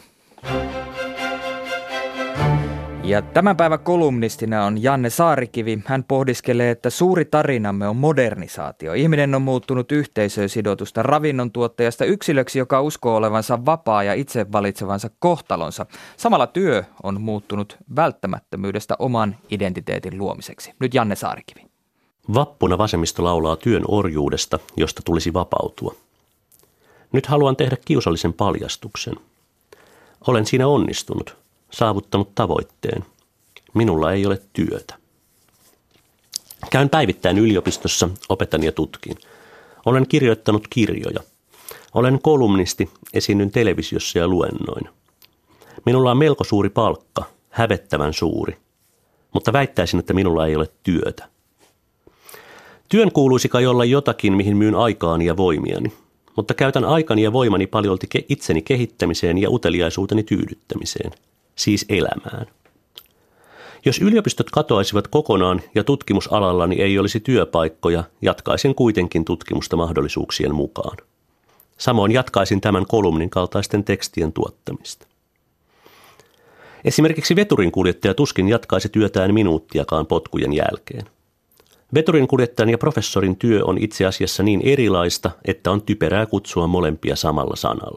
Ja tämän päivän kolumnistina on Janne Saarikivi. Hän pohdiskelee, että suuri tarinamme on modernisaatio. Ihminen on muuttunut yhteisöön sidotusta ravinnontuottajasta yksilöksi, joka uskoo olevansa vapaa ja itse valitsevansa kohtalonsa. Samalla työ on muuttunut välttämättömyydestä oman identiteetin luomiseksi. Nyt Janne Saarikivi. Vappuna vasemmisto laulaa työn orjuudesta, josta tulisi vapautua. Nyt haluan tehdä kiusallisen paljastuksen. Olen siinä onnistunut. Saavuttanut tavoitteen. Minulla ei ole työtä. Käyn päivittäin yliopistossa, opetan ja tutkin. Olen kirjoittanut kirjoja. Olen kolumnisti, esiinnyn televisiossa ja luennoin. Minulla on melko suuri palkka, hävettävän suuri. Mutta väittäisin, että minulla ei ole työtä. Työn kuuluisi kai olla jotakin, mihin myyn aikaani ja voimiani. Mutta käytän aikani ja voimani paljolti itseni kehittämiseen ja uteliaisuuteni tyydyttämiseen. Siis elämään. Jos yliopistot katoaisivat kokonaan ja tutkimusalallani ei olisi työpaikkoja, jatkaisin kuitenkin tutkimusta mahdollisuuksien mukaan. Samoin jatkaisin tämän kolumnin kaltaisten tekstien tuottamista. Esimerkiksi veturinkuljettaja tuskin jatkaisi työtään minuuttiakaan potkujen jälkeen. Veturinkuljettajan ja professorin työ on itse asiassa niin erilaista, että on typerää kutsua molempia samalla sanalla.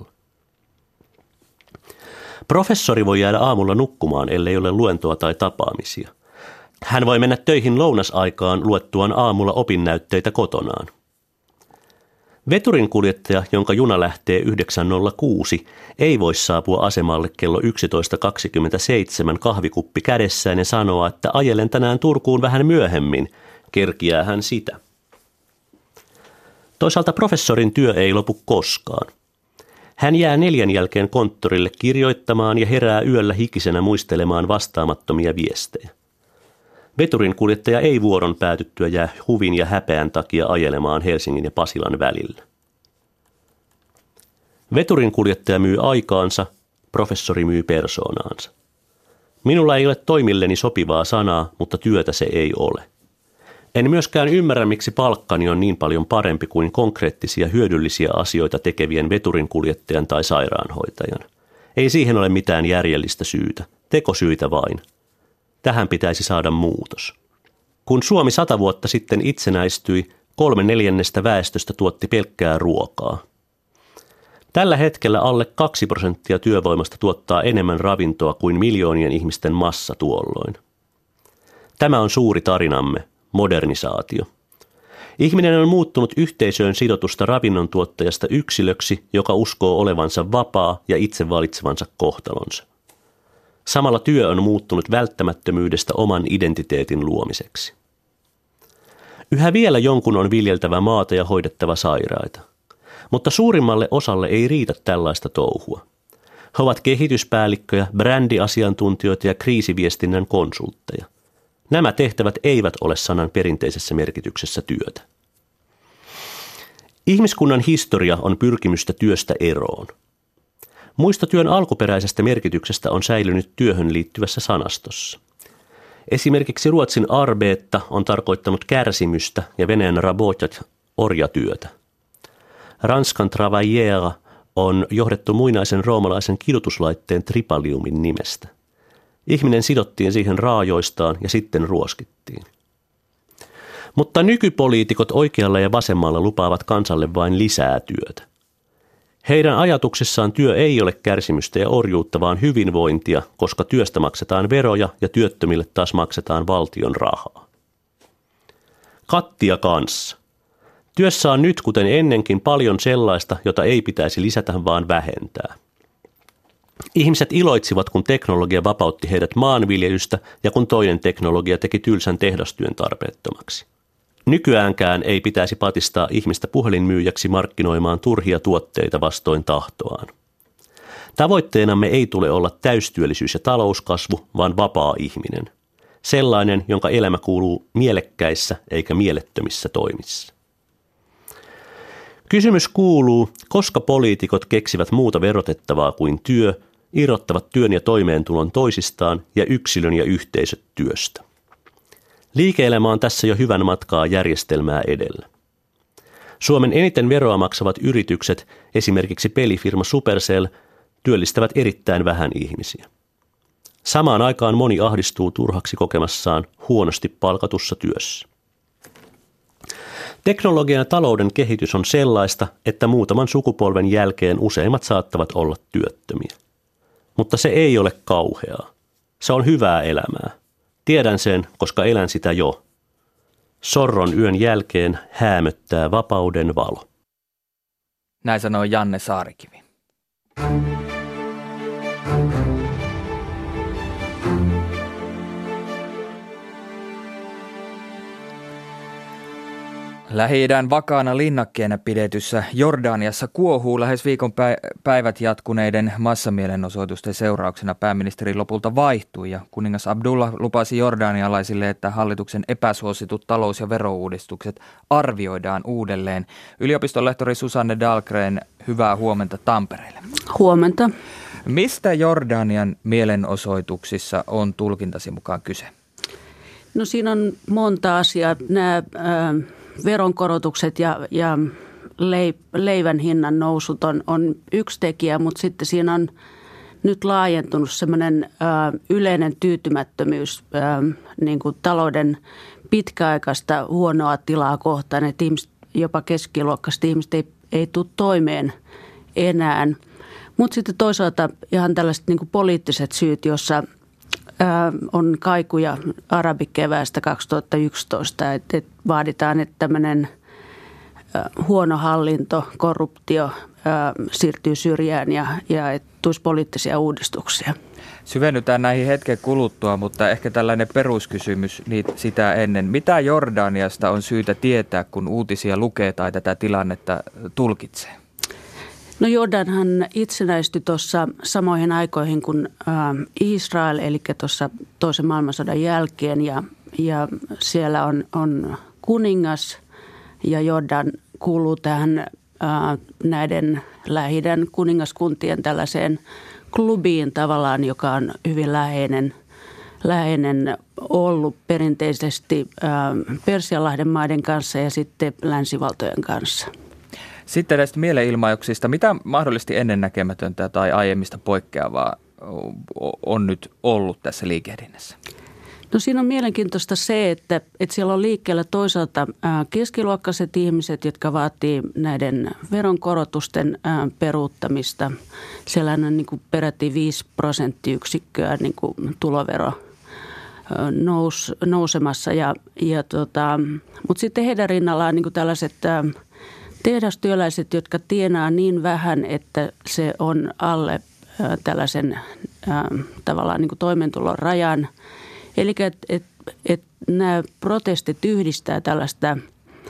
Professori voi jäädä aamulla nukkumaan, ellei ole luentoa tai tapaamisia. Hän voi mennä töihin lounasaikaan luettuaan aamulla opinnäytteitä kotonaan. Veturinkuljettaja, jonka juna lähtee yhdeksän nolla kuusi, ei voi saapua asemalle kello yksitoista kaksikymmentäseitsemän kahvikuppi kädessään ja sanoa, että ajelen tänään Turkuun vähän myöhemmin. Kerkiää hän sitä. Toisaalta professorin työ ei lopu koskaan. Hän jää neljän jälkeen konttorille kirjoittamaan ja herää yöllä hikisenä muistelemaan vastaamattomia viestejä. Veturinkuljettaja ei vuoron päätyttyä jää huvin ja häpeän takia ajelemaan Helsingin ja Pasilan välillä. Veturinkuljettaja myy aikaansa, professori myy persoonaansa. Minulla ei ole toimilleni sopivaa sanaa, mutta työtä se ei ole. En myöskään ymmärrä, miksi palkkani on niin paljon parempi kuin konkreettisia hyödyllisiä asioita tekevien veturinkuljettajan tai sairaanhoitajan. Ei siihen ole mitään järjellistä syytä, tekosyitä vain. Tähän pitäisi saada muutos. Kun Suomi sata vuotta sitten itsenäistyi, kolme neljännestä väestöstä tuotti pelkkää ruokaa. Tällä hetkellä alle kaksi prosenttia työvoimasta tuottaa enemmän ravintoa kuin miljoonien ihmisten massa tuolloin. Tämä on suuri tarinamme. Modernisaatio. Ihminen on muuttunut yhteisöön sidotusta ravinnontuottajasta yksilöksi, joka uskoo olevansa vapaa ja itse valitsevansa kohtalonsa. Samalla työ on muuttunut välttämättömyydestä oman identiteetin luomiseksi. Yhä vielä jonkun on viljeltävä maata ja hoidettava sairaita. Mutta suurimmalle osalle ei riitä tällaista touhua. He ovat kehityspäällikköjä, brändiasiantuntijoita ja kriisiviestinnän konsultteja. Nämä tehtävät eivät ole sanan perinteisessä merkityksessä työtä. Ihmiskunnan historia on pyrkimystä työstä eroon. Muisto työn alkuperäisestä merkityksestä on säilynyt työhön liittyvässä sanastossa. Esimerkiksi ruotsin arbeta on tarkoittanut kärsimystä ja venäjän rabotjat orjatyötä. Ranskan travailleur on johdettu muinaisen roomalaisen kidutuslaitteen tripaliumin nimestä. Ihminen sidottiin siihen raajoistaan ja sitten ruoskittiin. Mutta nykypoliitikot oikealla ja vasemmalla lupaavat kansalle vain lisää työtä. Heidän ajatuksissaan työ ei ole kärsimystä ja orjuutta, vaan hyvinvointia, koska työstä maksetaan veroja ja työttömille taas maksetaan valtion rahaa. Kattia kanssa. Työssä on nyt, kuten ennenkin, paljon sellaista, jota ei pitäisi lisätä, vaan vähentää. Ihmiset iloitsivat, kun teknologia vapautti heidät maanviljelystä ja kun toinen teknologia teki tylsän tehdastyön tarpeettomaksi. Nykyäänkään ei pitäisi patistaa ihmistä puhelinmyyjäksi markkinoimaan turhia tuotteita vastoin tahtoaan. Tavoitteenamme ei tule olla täystyöllisyys ja talouskasvu, vaan vapaa ihminen. Sellainen, jonka elämä kuuluu mielekkäissä eikä mielettömissä toimissa. Kysymys kuuluu, koska poliitikot keksivät muuta verotettavaa kuin työ, irrottavat työn ja toimeentulon toisistaan ja yksilön ja yhteisöt työstä. Liike-elämä on tässä jo hyvän matkaa järjestelmää edellä. Suomen eniten veroa maksavat yritykset, esimerkiksi pelifirma Supercell, työllistävät erittäin vähän ihmisiä. Samaan aikaan moni ahdistuu turhaksi kokemassaan huonosti palkatussa työssä. Teknologian ja talouden kehitys on sellaista, että muutaman sukupolven jälkeen useimmat saattavat olla työttömiä. Mutta se ei ole kauheaa. Se on hyvää elämää. Tiedän sen, koska elän sitä jo. Sorron yön jälkeen häämöttää vapauden valo. Näin sanoi Janne Saarikivi. Lähi-idän vakaana linnakkeena pidetyssä Jordaniassa kuohuu lähes viikon päivät jatkuneiden massamielenosoitusten seurauksena. Pääministeri lopulta vaihtui ja kuningas Abdullah lupasi jordanialaisille, että hallituksen epäsuositut talous- ja verouudistukset arvioidaan uudelleen. Yliopiston lehtori Susanne Dahlgren, hyvää huomenta Tampereelle. Huomenta. Mistä Jordanian mielenosoituksissa on tulkintasi mukaan kyse? No siinä on monta asiaa. Nämä äh, veronkorotukset ja, ja leivän hinnan nousut on, on yksi tekijä, mutta sitten siinä on nyt laajentunut semmoinen äh, yleinen tyytymättömyys äh, niin kuin talouden pitkäaikaista huonoa tilaa kohtaan, että ihmiset, jopa keskiluokkaiset ihmiset ei, ei tule toimeen enää. Mutta sitten toisaalta ihan tällaiset niin kuin poliittiset syyt, jossa on kaikuja arabikeväästä kaksituhattayksitoista, että vaaditaan, että tämmöinen huono hallinto, korruptio siirtyy syrjään ja, ja että tulisi poliittisia uudistuksia. Syvennytään näihin hetken kuluttua, mutta ehkä tällainen peruskysymys niitä, sitä ennen. Mitä Jordaniasta on syytä tietää, kun uutisia lukee tai tätä tilannetta tulkitsee? No Jordanhan itsenäistyi tuossa samoihin aikoihin kuin äh, Israel, eli tuossa toisen maailmansodan jälkeen ja, ja siellä on, on kuningas ja Jordan kuuluu tähän äh, näiden Lähi-idän kuningaskuntien tällaiseen klubiin tavallaan, joka on hyvin läheinen, läheinen ollut perinteisesti äh, Persianlahden maiden kanssa ja sitten länsivaltojen kanssa. Sitten näistä mielenilmauksista, mitä mahdollisesti ennennäkemätöntä tai aiemmista poikkeavaa on nyt ollut tässä liikehdinnässä? No siinä on mielenkiintoista se, että, että siellä on liikkeellä toisaalta keskiluokkaiset ihmiset, jotka vaatii näiden veronkorotusten peruuttamista. Siellä on niin kuin peräti viisi prosenttiyksikköä niin kuin tulovero nous, nousemassa. Ja, ja tota, mutta sitten heidän rinnallaan niin kuin tällaiset tehdastyöläiset, jotka tienaa niin vähän, että se on alle äh, tällaisen äh, tavallaan niin kuin toimeentulon rajan. Eli että et, et nämä protestit yhdistää tällaista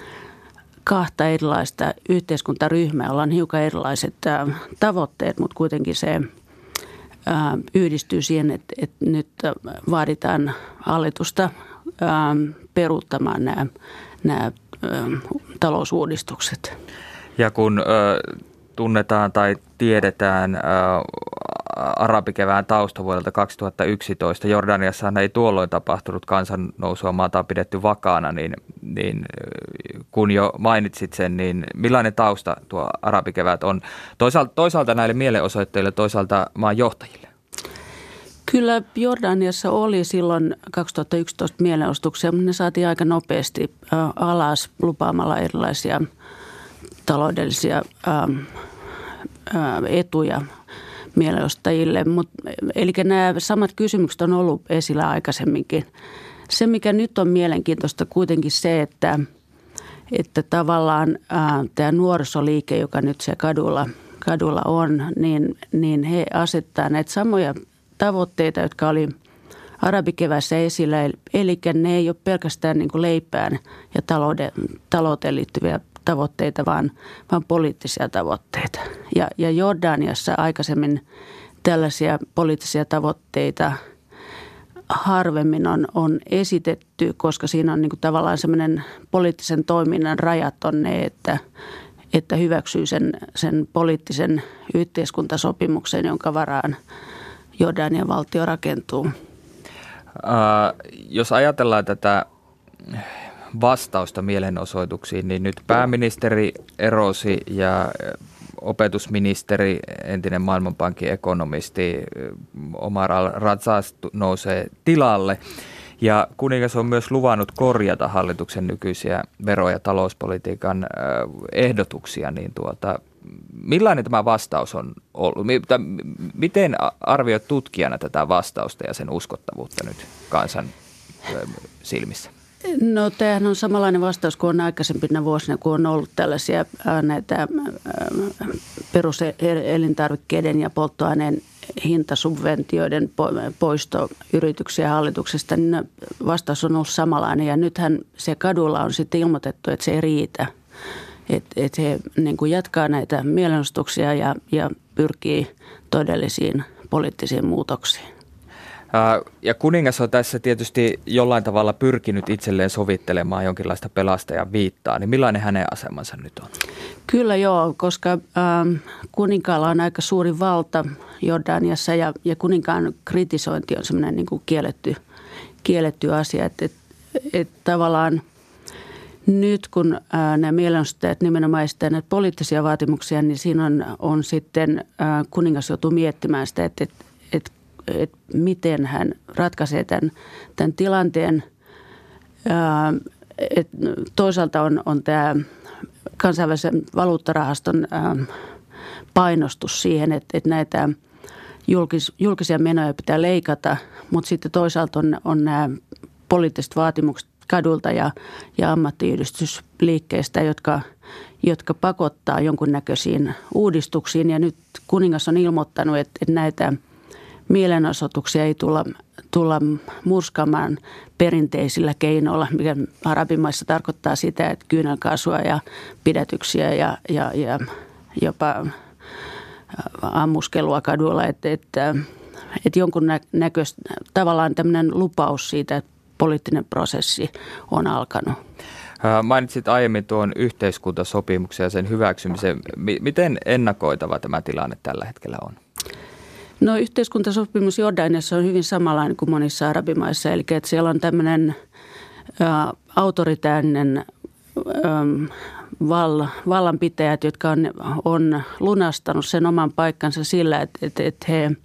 kahta erilaista yhteiskuntaryhmää, jolla on hiukan erilaiset äh, tavoitteet, mutta kuitenkin se äh, yhdistyy siihen, että, että nyt vaaditaan hallitusta äh, peruuttamaan nämä, nämä talousuudistukset. Ja kun ö, tunnetaan tai tiedetään ö, arabikevään tausta vuodelta kaksituhattayksitoista, Jordaniassa ei tuolloin tapahtunut kansannousua, maata on pidetty vakaana, niin, niin kun jo mainitsit sen, niin millainen tausta tuo arabikevät on toisaalta, toisaalta näille mielenosoitteille, toisaalta maan johtajille? Kyllä Jordaniassa oli silloin kaksituhattayksitoista mielenosoituksia, mutta ne saatiin aika nopeasti alas lupaamalla erilaisia taloudellisia etuja mielenosoittajille. Mut, eli nämä samat kysymykset on ollut esillä aikaisemminkin. Se, mikä nyt on mielenkiintoista kuitenkin se, että, että tavallaan ää, tämä nuorisoliike, joka nyt siellä kadulla, kadulla on, niin, niin he asettaa näitä samoja tavoitteita, jotka oli arabikevässä esillä. Eli ne ei ole pelkästään niin kuin leipään ja talouden, talouteen liittyviä tavoitteita, vaan, vaan poliittisia tavoitteita. Ja, ja Jordaniassa aikaisemmin tällaisia poliittisia tavoitteita harvemmin on, on esitetty, koska siinä on niin kuin tavallaan semmoinen poliittisen toiminnan rajat on ne, että, että hyväksyy sen, sen poliittisen yhteiskuntasopimuksen, jonka varaan Jordanian valtio rakentuu. Uh, jos ajatellaan tätä vastausta mielenosoituksiin, niin nyt pääministeri erosi ja opetusministeri, entinen Maailmanpankin ekonomisti Omar al-Razaz nousee tilalle. Ja kuningas on myös luvannut korjata hallituksen nykyisiä vero- ja talouspolitiikan ehdotuksia. Niin tuota, millainen tämä vastaus on ollut? Miten arvioit tutkijana tätä vastausta ja sen uskottavuutta nyt kansan silmissä? No tämähän on samanlainen vastaus kuin on aikaisempina vuosina, kun on ollut tällaisia näitä peruselintarvikkeiden ja polttoaineen hintasubventioiden poistoyrityksiä hallituksesta, niin vastaus on ollut samanlainen. Ja nythän se kadulla on sitten ilmoitettu, että se ei riitä. Että et he niin kuin jatkaa näitä mielenosoituksia ja, ja pyrkii todellisiin poliittisiin muutoksiin. Ja kuningas on tässä tietysti jollain tavalla pyrkinyt itselleen sovittelemaan jonkinlaista pelastajan viittaa. Niin millainen hänen asemansa nyt on? Kyllä joo, koska ähm, kuninkaalla on aika suuri valta Jordaniassa ja, ja kuninkaan kritisointi on semmoinen niin kuin kielletty, kielletty asia. Että et, et tavallaan nyt kun äh, nämä mielenosoittajat nimenomaan esittävät näitä poliittisia vaatimuksia, niin siinä on, on sitten äh, kuningas joutuu miettimään sitä, että et, et, että miten hän ratkaisee tämän, tämän tilanteen. Et toisaalta on, on tämä kansainvälisen valuuttarahaston painostus siihen, että, että näitä julkis, julkisia menoja pitää leikata, mutta sitten toisaalta on, on nämä poliittiset vaatimukset kadulta ja, ja ammattiyhdistysliikkeistä, jotka, jotka pakottaa jonkunnäköisiin uudistuksiin. Ja nyt kuningas on ilmoittanut, että, että näitä mielenosoituksia ei tulla, tulla murskaamaan perinteisillä keinoilla, mikä arabimaissa tarkoittaa sitä, että kyynelkaasua ja pidätyksiä ja, ja, ja jopa ammuskelua kaduilla. Että, että, että jonkun näköistä tavallaan tämmöinen lupaus siitä, että poliittinen prosessi on alkanut. Mainitsit aiemmin tuon yhteiskuntasopimuksen ja sen hyväksymisen. Miten ennakoitava tämä tilanne tällä hetkellä on? No yhteiskuntasopimus Jordaniassa on hyvin samanlainen kuin monissa arabimaissa, eli että siellä on tämmöinen ä, autoritäärinen ä, val, vallanpitäjät, jotka on, on lunastanut sen oman paikkansa sillä, että, että, että he ä,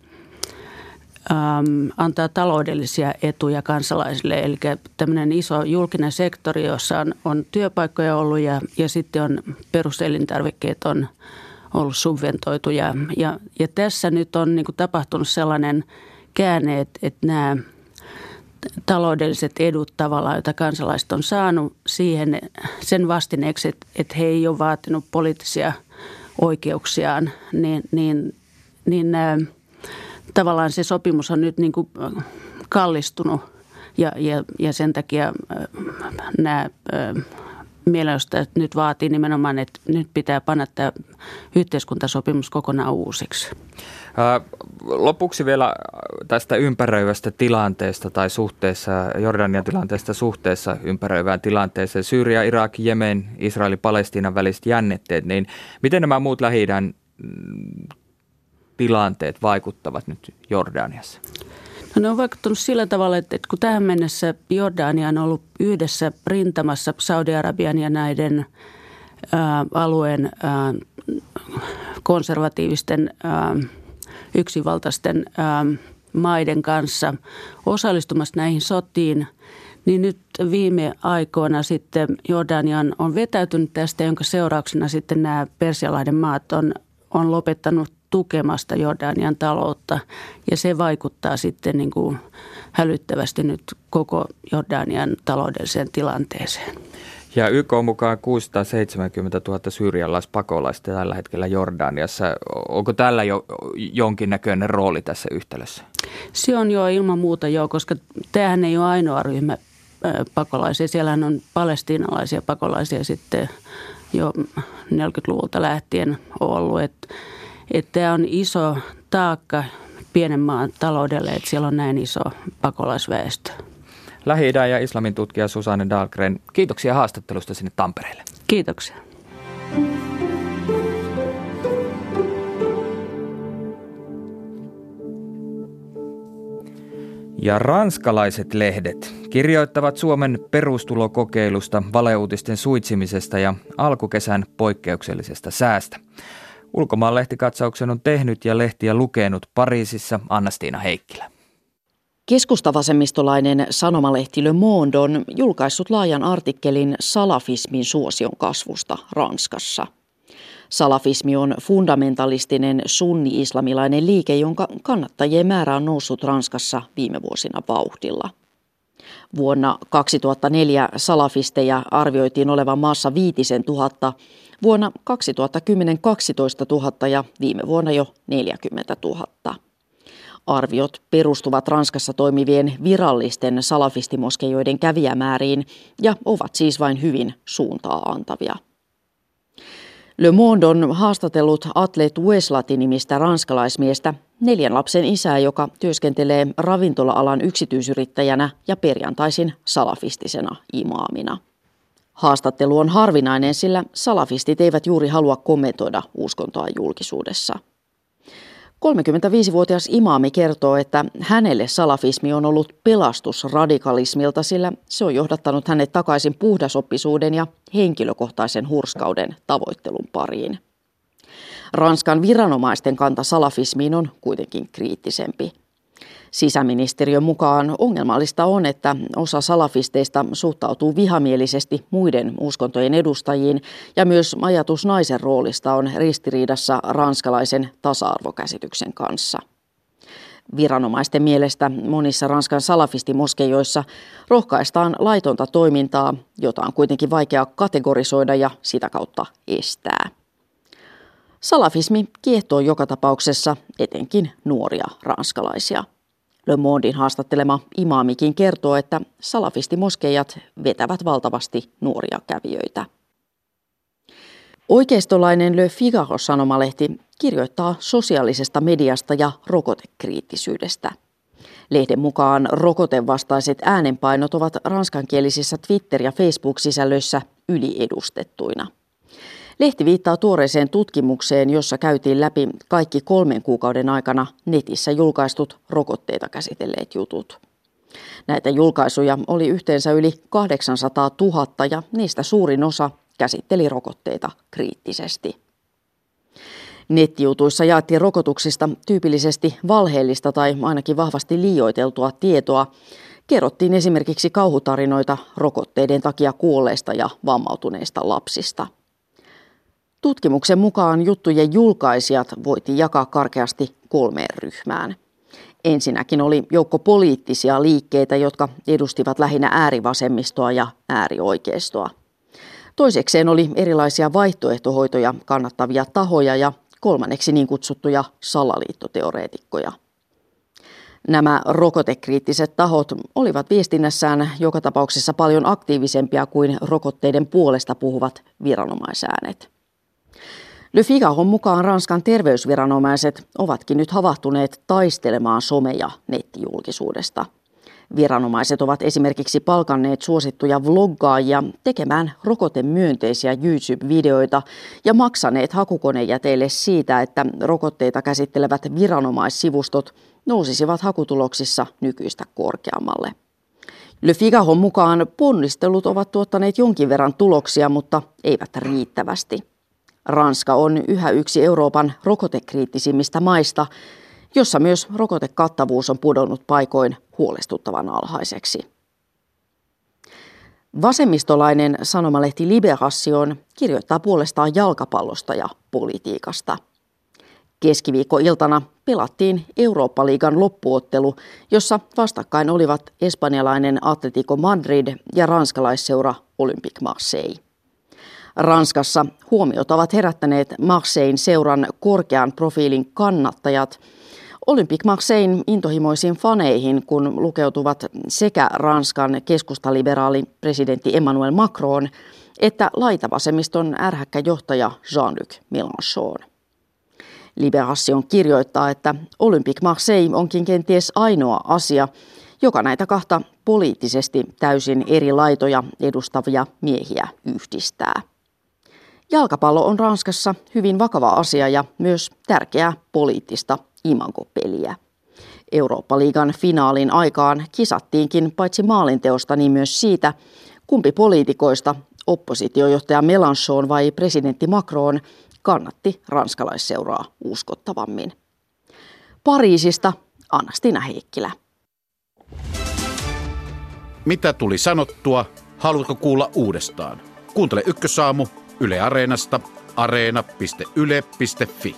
antaa taloudellisia etuja kansalaisille, eli tämmöinen iso julkinen sektori, jossa on, on työpaikkoja ollut ja, ja sitten on peruselintarvikkeet on ollut subventoituja. Ja, ja tässä nyt on niin kuin tapahtunut sellainen käänne, että, että nämä taloudelliset edut tavallaan, joita kansalaiset on saanut siihen sen vastineeksi, että, että he ei ole vaatinut poliittisia oikeuksiaan, niin, niin, niin nämä, tavallaan se sopimus on nyt niin kuin kallistunut ja, ja, ja sen takia nämä mielenosoittajat nyt vaatii nimenomaan, että nyt pitää panna tämä yhteiskuntasopimus kokonaan uusiksi. Lopuksi vielä tästä ympäröivästä tilanteesta tai suhteessa, Jordanian tilanteesta suhteessa ympäröivään tilanteeseen. Syyria, Irak, Jemen, Israel, Palestiinan väliset jännitteet, niin miten nämä muut Lähi-idän tilanteet vaikuttavat nyt Jordaniassa? No ne on vaikuttanut sillä tavalla, että kun tähän mennessä Jordania on ollut yhdessä rintamassa Saudi-Arabian ja näiden ää, alueen ää, konservatiivisten ää, yksinvaltaisten ää, maiden kanssa osallistumassa näihin sotiin, niin nyt viime aikoina sitten Jordania on vetäytynyt tästä, jonka seurauksena sitten nämä Persialaiden maat on, on lopettanut tukemasta Jordanian taloutta ja se vaikuttaa sitten niin kuin hälyttävästi nyt koko Jordanian taloudelliseen tilanteeseen. Ja Y K mukaan kuusisataaseitsemänkymmentätuhatta syyrialaispakolaista tällä hetkellä Jordaniassa. Onko tällä jo jonkinnäköinen rooli tässä yhtälössä? Se on jo ilman muuta jo, koska tämähän ei ole ainoa ryhmä pakolaisia. Siellähän on palestiinalaisia pakolaisia sitten jo neljäkymmentäluvulta lähtien ollut. Että et tämä on iso taakka pienen maan taloudelle, että siellä on näin iso pakolaisväestö. Lähi-idän ja islamin tutkija Susanne Dahlgren, kiitoksia haastattelusta sinne Tampereelle. Kiitoksia. Ja ranskalaiset lehdet kirjoittavat Suomen perustulokokeilusta, valeuutisten suitsimisesta ja alkukesän poikkeuksellisesta säästä. Ulkomaanlehtikatsauksen on tehnyt ja lehtiä lukenut Pariisissa Anna-Stiina Heikkilä. Keskustavasemmistolainen sanomalehti Le Monde on julkaissut laajan artikkelin salafismin suosion kasvusta Ranskassa. Salafismi on fundamentalistinen sunni-islamilainen liike, jonka kannattajien määrä on noussut Ranskassa viime vuosina vauhdilla. Vuonna kaksituhattaneljä salafisteja arvioitiin olevan maassa viitisen tuhatta, vuonna kaksituhattakymmenen kaksitoista tuhatta ja viime vuonna jo neljäkymmentä tuhatta. Arviot perustuvat Ranskassa toimivien virallisten salafistimoskeijoiden kävijämääriin ja ovat siis vain hyvin suuntaa antavia. Le Monde on haastatellut Atlet Oueslati-nimistä ranskalaismiestä, neljän lapsen isää, joka työskentelee ravintola-alan yksityisyrittäjänä ja perjantaisin salafistisena imaamina. Haastattelu on harvinainen, sillä salafistit eivät juuri halua kommentoida uskontoa julkisuudessa. kolmekymmentäviisivuotias imaami kertoo, että hänelle salafismi on ollut pelastus radikalismilta, sillä se on johdattanut hänet takaisin puhdasoppisuuden ja henkilökohtaisen hurskauden tavoittelun pariin. Ranskan viranomaisten kanta salafismiin on kuitenkin kriittisempi. Sisäministeriön mukaan ongelmallista on, että osa salafisteista suhtautuu vihamielisesti muiden uskontojen edustajiin ja myös ajatus naisen roolista on ristiriidassa ranskalaisen tasa-arvokäsityksen kanssa. Viranomaisten mielestä monissa Ranskan salafistimoskeijoissa rohkaistaan laitonta toimintaa, jota on kuitenkin vaikea kategorisoida ja sitä kautta estää. Salafismi kiehtoo joka tapauksessa etenkin nuoria ranskalaisia. Le Mondin haastattelema imaamikin kertoo, että salafistimoskejat vetävät valtavasti nuoria kävijöitä. Oikeistolainen Le Figaro-sanomalehti kirjoittaa sosiaalisesta mediasta ja rokotekriittisyydestä. Lehden mukaan rokotevastaiset äänenpainot ovat ranskankielisissä Twitter- ja Facebook-sisällöissä yliedustettuina. Lehti viittaa tuoreeseen tutkimukseen, jossa käytiin läpi kaikki kolmen kuukauden aikana netissä julkaistut rokotteita käsitelleet jutut. Näitä julkaisuja oli yhteensä yli kahdeksansataatuhatta ja niistä suurin osa käsitteli rokotteita kriittisesti. Nettijutuissa jaettiin rokotuksista tyypillisesti valheellista tai ainakin vahvasti liioiteltua tietoa. Kerrottiin esimerkiksi kauhutarinoita rokotteiden takia kuolleista ja vammautuneista lapsista. Tutkimuksen mukaan juttujen julkaisijat voitiin jakaa karkeasti kolmeen ryhmään. Ensinnäkin oli joukko poliittisia liikkeitä, jotka edustivat lähinnä äärivasemmistoa ja äärioikeistoa. Toisekseen oli erilaisia vaihtoehtohoitoja kannattavia tahoja ja kolmanneksi niin kutsuttuja salaliittoteoreetikkoja. Nämä rokotekriittiset tahot olivat viestinnässään joka tapauksessa paljon aktiivisempia kuin rokotteiden puolesta puhuvat viranomaisäänet. Le Figaron mukaan Ranskan terveysviranomaiset ovatkin nyt havahtuneet taistelemaan some- ja nettijulkisuudesta. Viranomaiset ovat esimerkiksi palkanneet suosittuja vloggaajia tekemään rokotemyönteisiä YouTube-videoita ja maksaneet hakukonejäteille siitä, että rokotteita käsittelevät viranomaissivustot nousisivat hakutuloksissa nykyistä korkeammalle. Le Figaron mukaan ponnistelut ovat tuottaneet jonkin verran tuloksia, mutta eivät riittävästi. Ranska on yhä yksi Euroopan rokotekriittisimmistä maista, jossa myös rokotekattavuus on pudonnut paikoin huolestuttavan alhaiseksi. Vasemmistolainen sanomalehti Libération kirjoittaa puolestaan jalkapallosta ja politiikasta. Keskiviikkoiltana pelattiin Eurooppa-liigan loppuottelu, jossa vastakkain olivat espanjalainen Atletico Madrid ja ranskalaisseura Olympique Marseille. Ranskassa huomiot ovat herättäneet Marseille seuran korkean profiilin kannattajat Olympique Marseille intohimoisiin faneihin, kun lukeutuvat sekä Ranskan keskustaliberaali presidentti Emmanuel Macron että laitavasemmiston ärhäkkä johtaja Jean-Luc Mélenchon. Libération kirjoittaa, että Olympique Marseille onkin kenties ainoa asia, joka näitä kahta poliittisesti täysin eri laitoja edustavia miehiä yhdistää. Jalkapallo on Ranskassa hyvin vakava asia ja myös tärkeää poliittista imagopeliä. Eurooppa-liigan finaalin aikaan kisattiinkin paitsi maalinteosta niin myös siitä, kumpi poliitikoista, oppositiojohtaja Mélenchon vai presidentti Macron, kannatti ranskalaisseuraa uskottavammin. Pariisista Anna-Stina Heikkilä. Mitä tuli sanottua? Haluatko kuulla uudestaan? Kuuntele Ykkösaamu Yle Areenasta, areena piste yle piste fi.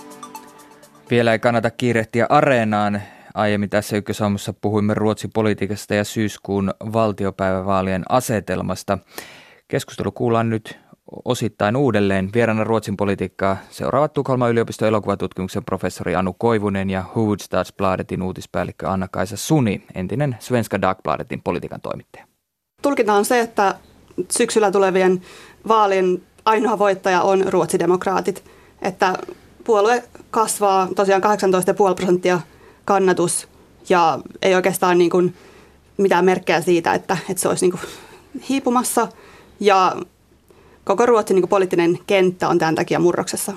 Vielä ei kannata kiirehtiä Areenaan. Aiemmin tässä Ykkösaamussa puhuimme Ruotsin politiikasta ja syyskuun valtiopäivävaalien asetelmasta. Keskustelu kuullaan nyt osittain uudelleen. Vieraana Ruotsin politiikkaa seuraavat Tukholman yliopiston elokuvatutkimuksen professori Anu Koivunen ja Hufvudstadsbladetin uutispäällikkö Anna-Kaisa Suni, entinen Svenska Dagbladetin politiikan toimittaja. Tulkinta on se, että syksyllä tulevien vaalien ainoa voittaja on ruotsidemokraatit. Että puolue kasvaa tosiaan kahdeksantoista pilkku viisi prosenttia kannatus ja ei oikeastaan niin kuin mitään merkkejä siitä, että, että se olisi niin kuin hiipumassa ja koko Ruotsin niin kuin poliittinen kenttä on tämän takia murroksessa.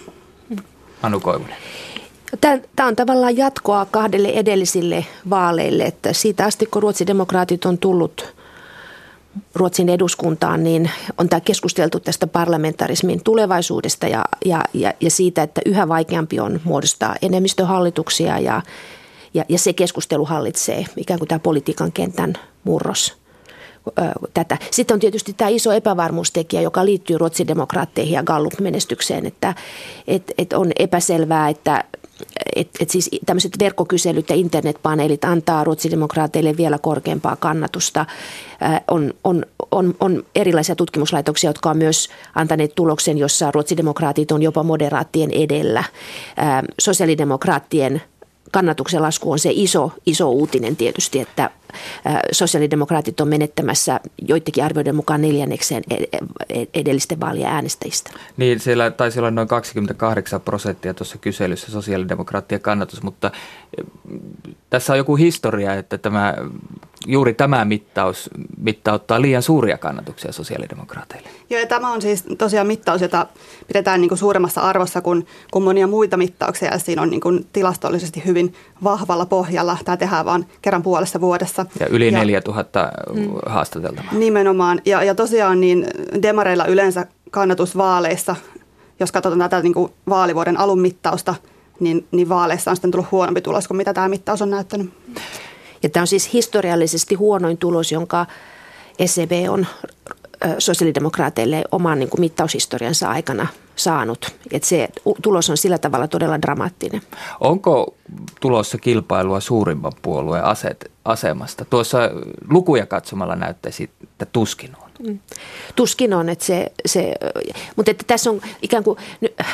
Anu Koivunen. Tämä on tavallaan jatkoa kahdelle edellisille vaaleille, että siitä asti kun ruotsidemokraatit on tullut Ruotsin eduskuntaan, niin on tämä keskusteltu tästä parlamentarismin tulevaisuudesta ja, ja, ja, ja siitä, että yhä vaikeampi on muodostaa enemmistöhallituksia ja, ja, ja se keskustelu hallitsee ikään kuin tämä politiikan kentän murros. Tätä. Sitten on tietysti tämä iso epävarmuustekijä, joka liittyy ruotsidemokraatteihin ja Gallup-menestykseen, että et, et on epäselvää, että et, et siis tämmöiset verkkokyselyt ja internetpaneelit antaa ruotsidemokraateille vielä korkeampaa kannatusta. On, on, on, on erilaisia tutkimuslaitoksia, jotka on myös antaneet tuloksen, jossa ruotsidemokraatit on jopa moderaattien edellä. Sosiaalidemokraattien kannatuksen lasku on se iso, iso uutinen tietysti, että sosiaalidemokraatit on menettämässä joidenkin arvioiden mukaan neljännekseen edellisten vaalien äänestäjistä. Niin, siellä taisi olla noin kaksikymmentäkahdeksan prosenttia tuossa kyselyssä sosiaalidemokraattien kannatus, mutta tässä on joku historia, että tämä, juuri tämä mittaus mittauttaa liian suuria kannatuksia sosiaalidemokraateille. Joo, ja tämä on siis tosiaan mittaus, jota pidetään niin kuin suuremmassa arvossa kuin, kuin monia muita mittauksia, ja siinä on niin kuin tilastollisesti hyvin vahvalla pohjalla. Tämä tehdään vain kerran puolessa vuodessa. Ja yli neljätuhatta mm, haastateltavaa. Nimenomaan. Ja, ja tosiaan niin demareilla yleensä kannatus vaaleissa, jos katsotaan tätä niin kuin vaalivuoden alun mittausta, niin, niin vaaleissa on sitten tullut huonompi tulos kuin mitä tämä mittaus on näyttänyt. Ja tämä on siis historiallisesti huonoin tulos, jonka S E B on sosiaalidemokraateille oman niin kuin mittaushistoriansa aikana saanut. Että se tulos on sillä tavalla todella dramaattinen. Onko tulossa kilpailua suurimman puolueen aset, asemasta? Tuossa lukuja katsomalla näyttäisi, että tuskin on. Tuskin on, että se, se, mutta että tässä on ikään kuin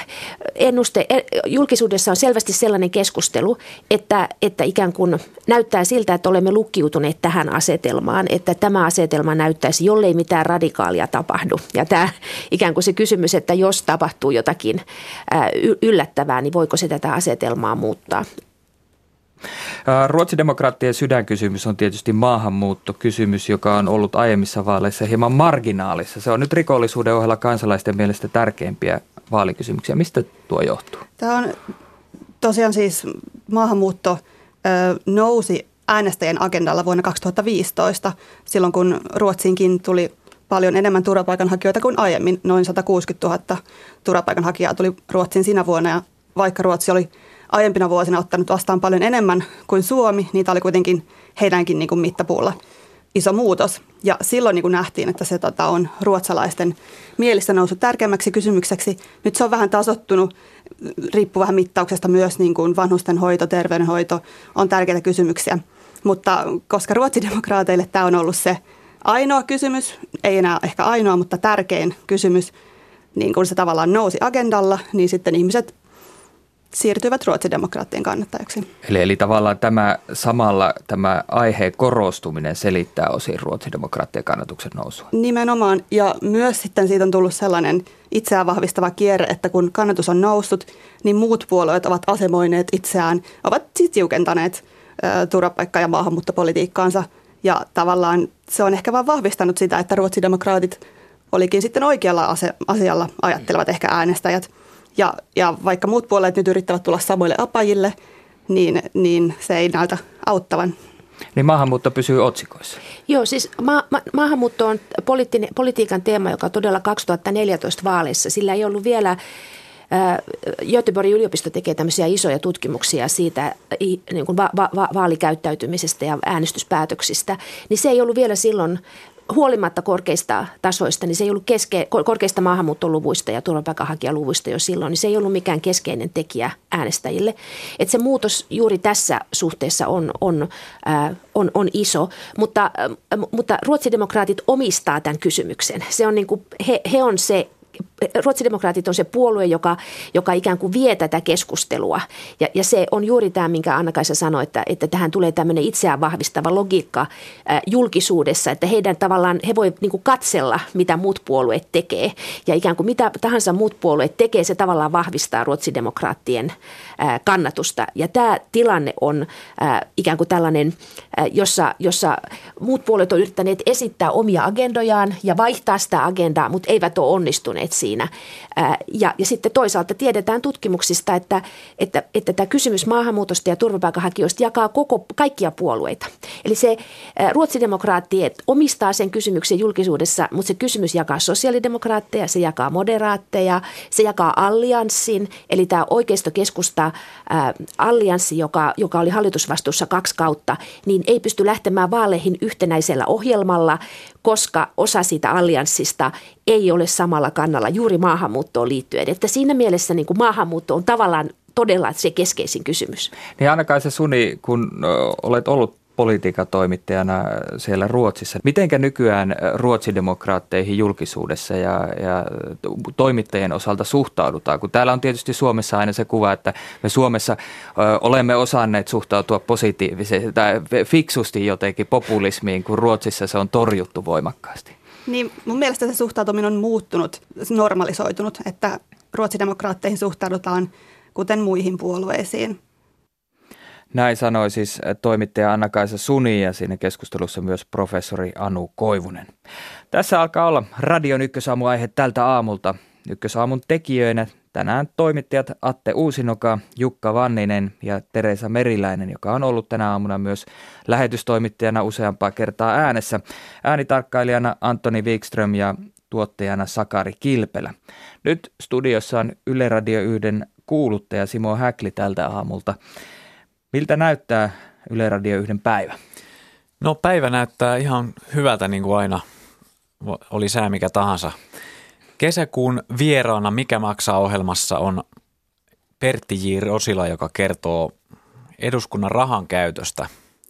ennuste, julkisuudessa on selvästi sellainen keskustelu, että, että ikään kuin näyttää siltä, että olemme lukkiutuneet tähän asetelmaan, että tämä asetelma näyttäisi, jollei mitään radikaalia tapahdu. Ja tämä ikään kuin se kysymys, että jos tapahtuu jotakin yllättävää, niin voiko se tätä asetelmaa muuttaa? Ruotsidemokraattien sydänkysymys on tietysti maahanmuuttokysymys, joka on ollut aiemmissa vaaleissa hieman marginaalissa. Se on nyt rikollisuuden ohella kansalaisten mielestä tärkeimpiä vaalikysymyksiä. Mistä tuo johtuu? Tämä on tosiaan siis maahanmuutto ö, nousi äänestäjien agendalla vuonna kaksituhattaviisitoista, silloin kun Ruotsiinkin tuli paljon enemmän turvapaikanhakijoita kuin aiemmin. Noin sata kuusikymmentätuhatta turvapaikanhakijaa tuli Ruotsiin siinä vuonna, ja vaikka Ruotsi oli aiempina vuosina ottanut vastaan paljon enemmän kuin Suomi, niitä oli kuitenkin heidänkin niin kuin mittapuulla iso muutos. Ja silloin niin kuin nähtiin, että se tota, on ruotsalaisten mielissä noussut tärkeämmäksi kysymykseksi. Nyt se on vähän tasottunut, riippuu vähän mittauksesta myös, niin kuin vanhustenhoito, terveydenhoito on tärkeitä kysymyksiä. Mutta koska ruotsidemokraateille tämä on ollut se ainoa kysymys, ei enää ehkä ainoa, mutta tärkein kysymys, niin kun se tavallaan nousi agendalla, niin sitten ihmiset siirtyivät ruotsidemokraattien kannattajaksi. Eli, eli tavallaan tämä samalla tämä aiheen korostuminen selittää osin ruotsidemokraattien kannatuksen nousua. Nimenomaan, ja myös sitten siitä on tullut sellainen itseään vahvistava kierre, että kun kannatus on noussut, niin muut puolueet ovat asemoineet itseään, ovat siis tiukentaneet ä, turvapaikka- ja maahanmuuttopolitiikkaansa. Ja tavallaan se on ehkä vaan vahvistanut sitä, että ruotsidemokraatit olikin sitten oikealla asialla ajattelevat ehkä äänestäjät. Ja, ja vaikka muut puolueet nyt yrittävät tulla samoille apajille, niin, niin se ei näytä auttavan. Niin maahanmuutto pysyy otsikoissa. Joo, siis ma- ma- maahanmuutto on politiikan teema, joka todella kaksituhattaneljätoista vaaleissa. Sillä ei ollut vielä, Göteborgin yliopisto tekee tämmöisiä isoja tutkimuksia siitä niin kuin va- va- vaalikäyttäytymisestä ja äänestyspäätöksistä, niin se ei ollut vielä silloin, huolimatta korkeista tasoista, niin se ei ollut keske, korkeista maahanmuuttoluvuista ja turvapaikanhakijaluvuista jo silloin, niin se ei ollut mikään keskeinen tekijä äänestäjille. Että se muutos juuri tässä suhteessa on, on, äh, on, on iso, mutta, äh, mutta ruotsidemokraatit omistaa tämän kysymyksen. Se on niin kuin, he, he on se, ruotsidemokraatit on se puolue, joka, joka ikään kuin vie tätä keskustelua. Ja, ja se on juuri tämä, minkä Anna-Kaisa sanoi, että, että tähän tulee tämmöinen itseään vahvistava logiikka äh, julkisuudessa, että heidän tavallaan, he voi niin kuin katsella, mitä muut puolueet tekee. Ja ikään kuin mitä tahansa muut puolueet tekee, se tavallaan vahvistaa ruotsidemokraattien äh, kannatusta. Ja tämä tilanne on äh, ikään kuin tällainen, äh, jossa, jossa muut puolueet on yrittäneet esittää omia agendojaan ja vaihtaa sitä agendaa, mutta eivät ole onnistuneet siinä. Ja, ja sitten toisaalta tiedetään tutkimuksista, että, että, että tämä kysymys maahanmuutosta ja turvapaikanhakijoista jakaa koko, kaikkia puolueita. Eli se ruotsidemokraattien omistaa sen kysymyksen julkisuudessa, mutta se kysymys jakaa sosiaalidemokraatteja, se jakaa moderaatteja, se jakaa allianssin, eli tämä oikeistokeskusta ää, allianssi, joka, joka oli hallitusvastuussa kaksi kautta, niin ei pysty lähtemään vaaleihin yhtenäisellä ohjelmalla, koska osa siitä allianssista ei ole samalla kannalla juuri maahanmuuttoon liittyen. Että siinä mielessä niin kuin maahanmuutto on tavallaan todella se keskeisin kysymys. Niin Anna-Kaisa Suni, kun olet ollut politiikatoimittajana siellä Ruotsissa, mitenkä nykyään ruotsidemokraatteihin julkisuudessa ja, ja toimittajien osalta suhtaudutaan? Kun täällä on tietysti Suomessa aina se kuva, että me Suomessa ö, olemme osanneet suhtautua positiivisesti tai fiksusti jotenkin populismiin, kun Ruotsissa se on torjuttu voimakkaasti. Niin, mun mielestä se suhtautuminen on muuttunut, normalisoitunut, että ruotsidemokraatteihin suhtaudutaan kuten muihin puolueisiin. Näin sanoi siis toimittaja Anna-Kaisa Suni ja siinä keskustelussa myös professori Anu Koivunen. Tässä alkaa olla Radion Ykkösaamu-aihe tältä aamulta. Ykkösaamun tekijöinä tänään toimittajat Atte Uusinoka, Jukka Vanninen ja Teresa Meriläinen, joka on ollut tänä aamuna myös lähetystoimittajana useampaa kertaa äänessä. Äänitarkkailijana Antoni Wikström ja tuottajana Sakari Kilpelä. Nyt studiossa on Yle Radio yhden kuuluttaja Simo Häkli tältä aamulta. Miltä näyttää Yle Radio yhden päivä? No päivä näyttää ihan hyvältä niin kuin aina, oli sää mikä tahansa. Kesäkuun vieraana Mikä maksaa -ohjelmassa on Pertti J. Rosila, joka kertoo eduskunnan rahan käytöstä.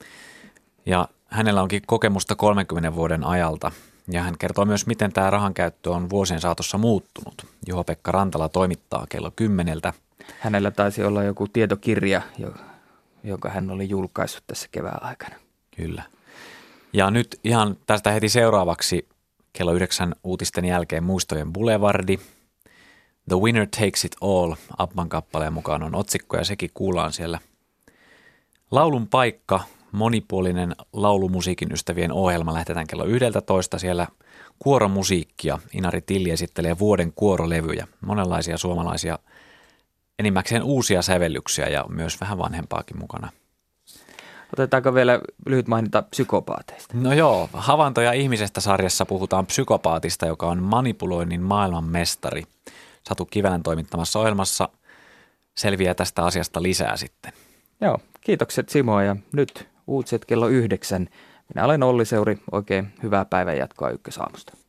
Ja hänellä onkin kokemusta kolmenkymmenen vuoden ajalta. Ja hän kertoo myös, miten tämä rahan käyttö on vuosien saatossa muuttunut. Juho-Pekka Rantala toimittaa kello kymmeneltä. Hänellä taisi olla joku tietokirja, jonka hän oli julkaissut tässä kevään aikana. Kyllä. Ja nyt ihan tästä heti seuraavaksi kello yhdeksän uutisten jälkeen Muistojen Boulevardi. The Winner Takes It All, Abban kappaleen mukaan on otsikko ja sekin kuullaan siellä. Laulun paikka, monipuolinen laulumusiikin ystävien ohjelma, lähdetään kello yksitoista siellä kuoromusiikkia. Inari Tilli esittelee vuoden kuorolevyjä, monenlaisia suomalaisia, enimmäkseen uusia sävellyksiä ja myös vähän vanhempaakin mukana. Otetaanko vielä lyhyt maininta psykopaateista? No joo, Havaintoja ihmisestä -sarjassa puhutaan psykopaatista, joka on manipuloinnin maailmanmestari. Satu Kivelän toimittamassa ohjelmassa selviää tästä asiasta lisää sitten. Joo, kiitokset Simo ja nyt uutiset kello yhdeksän. Minä olen Olli Seuri. Oikein hyvää päivänjatkoa Ykkösaamusta.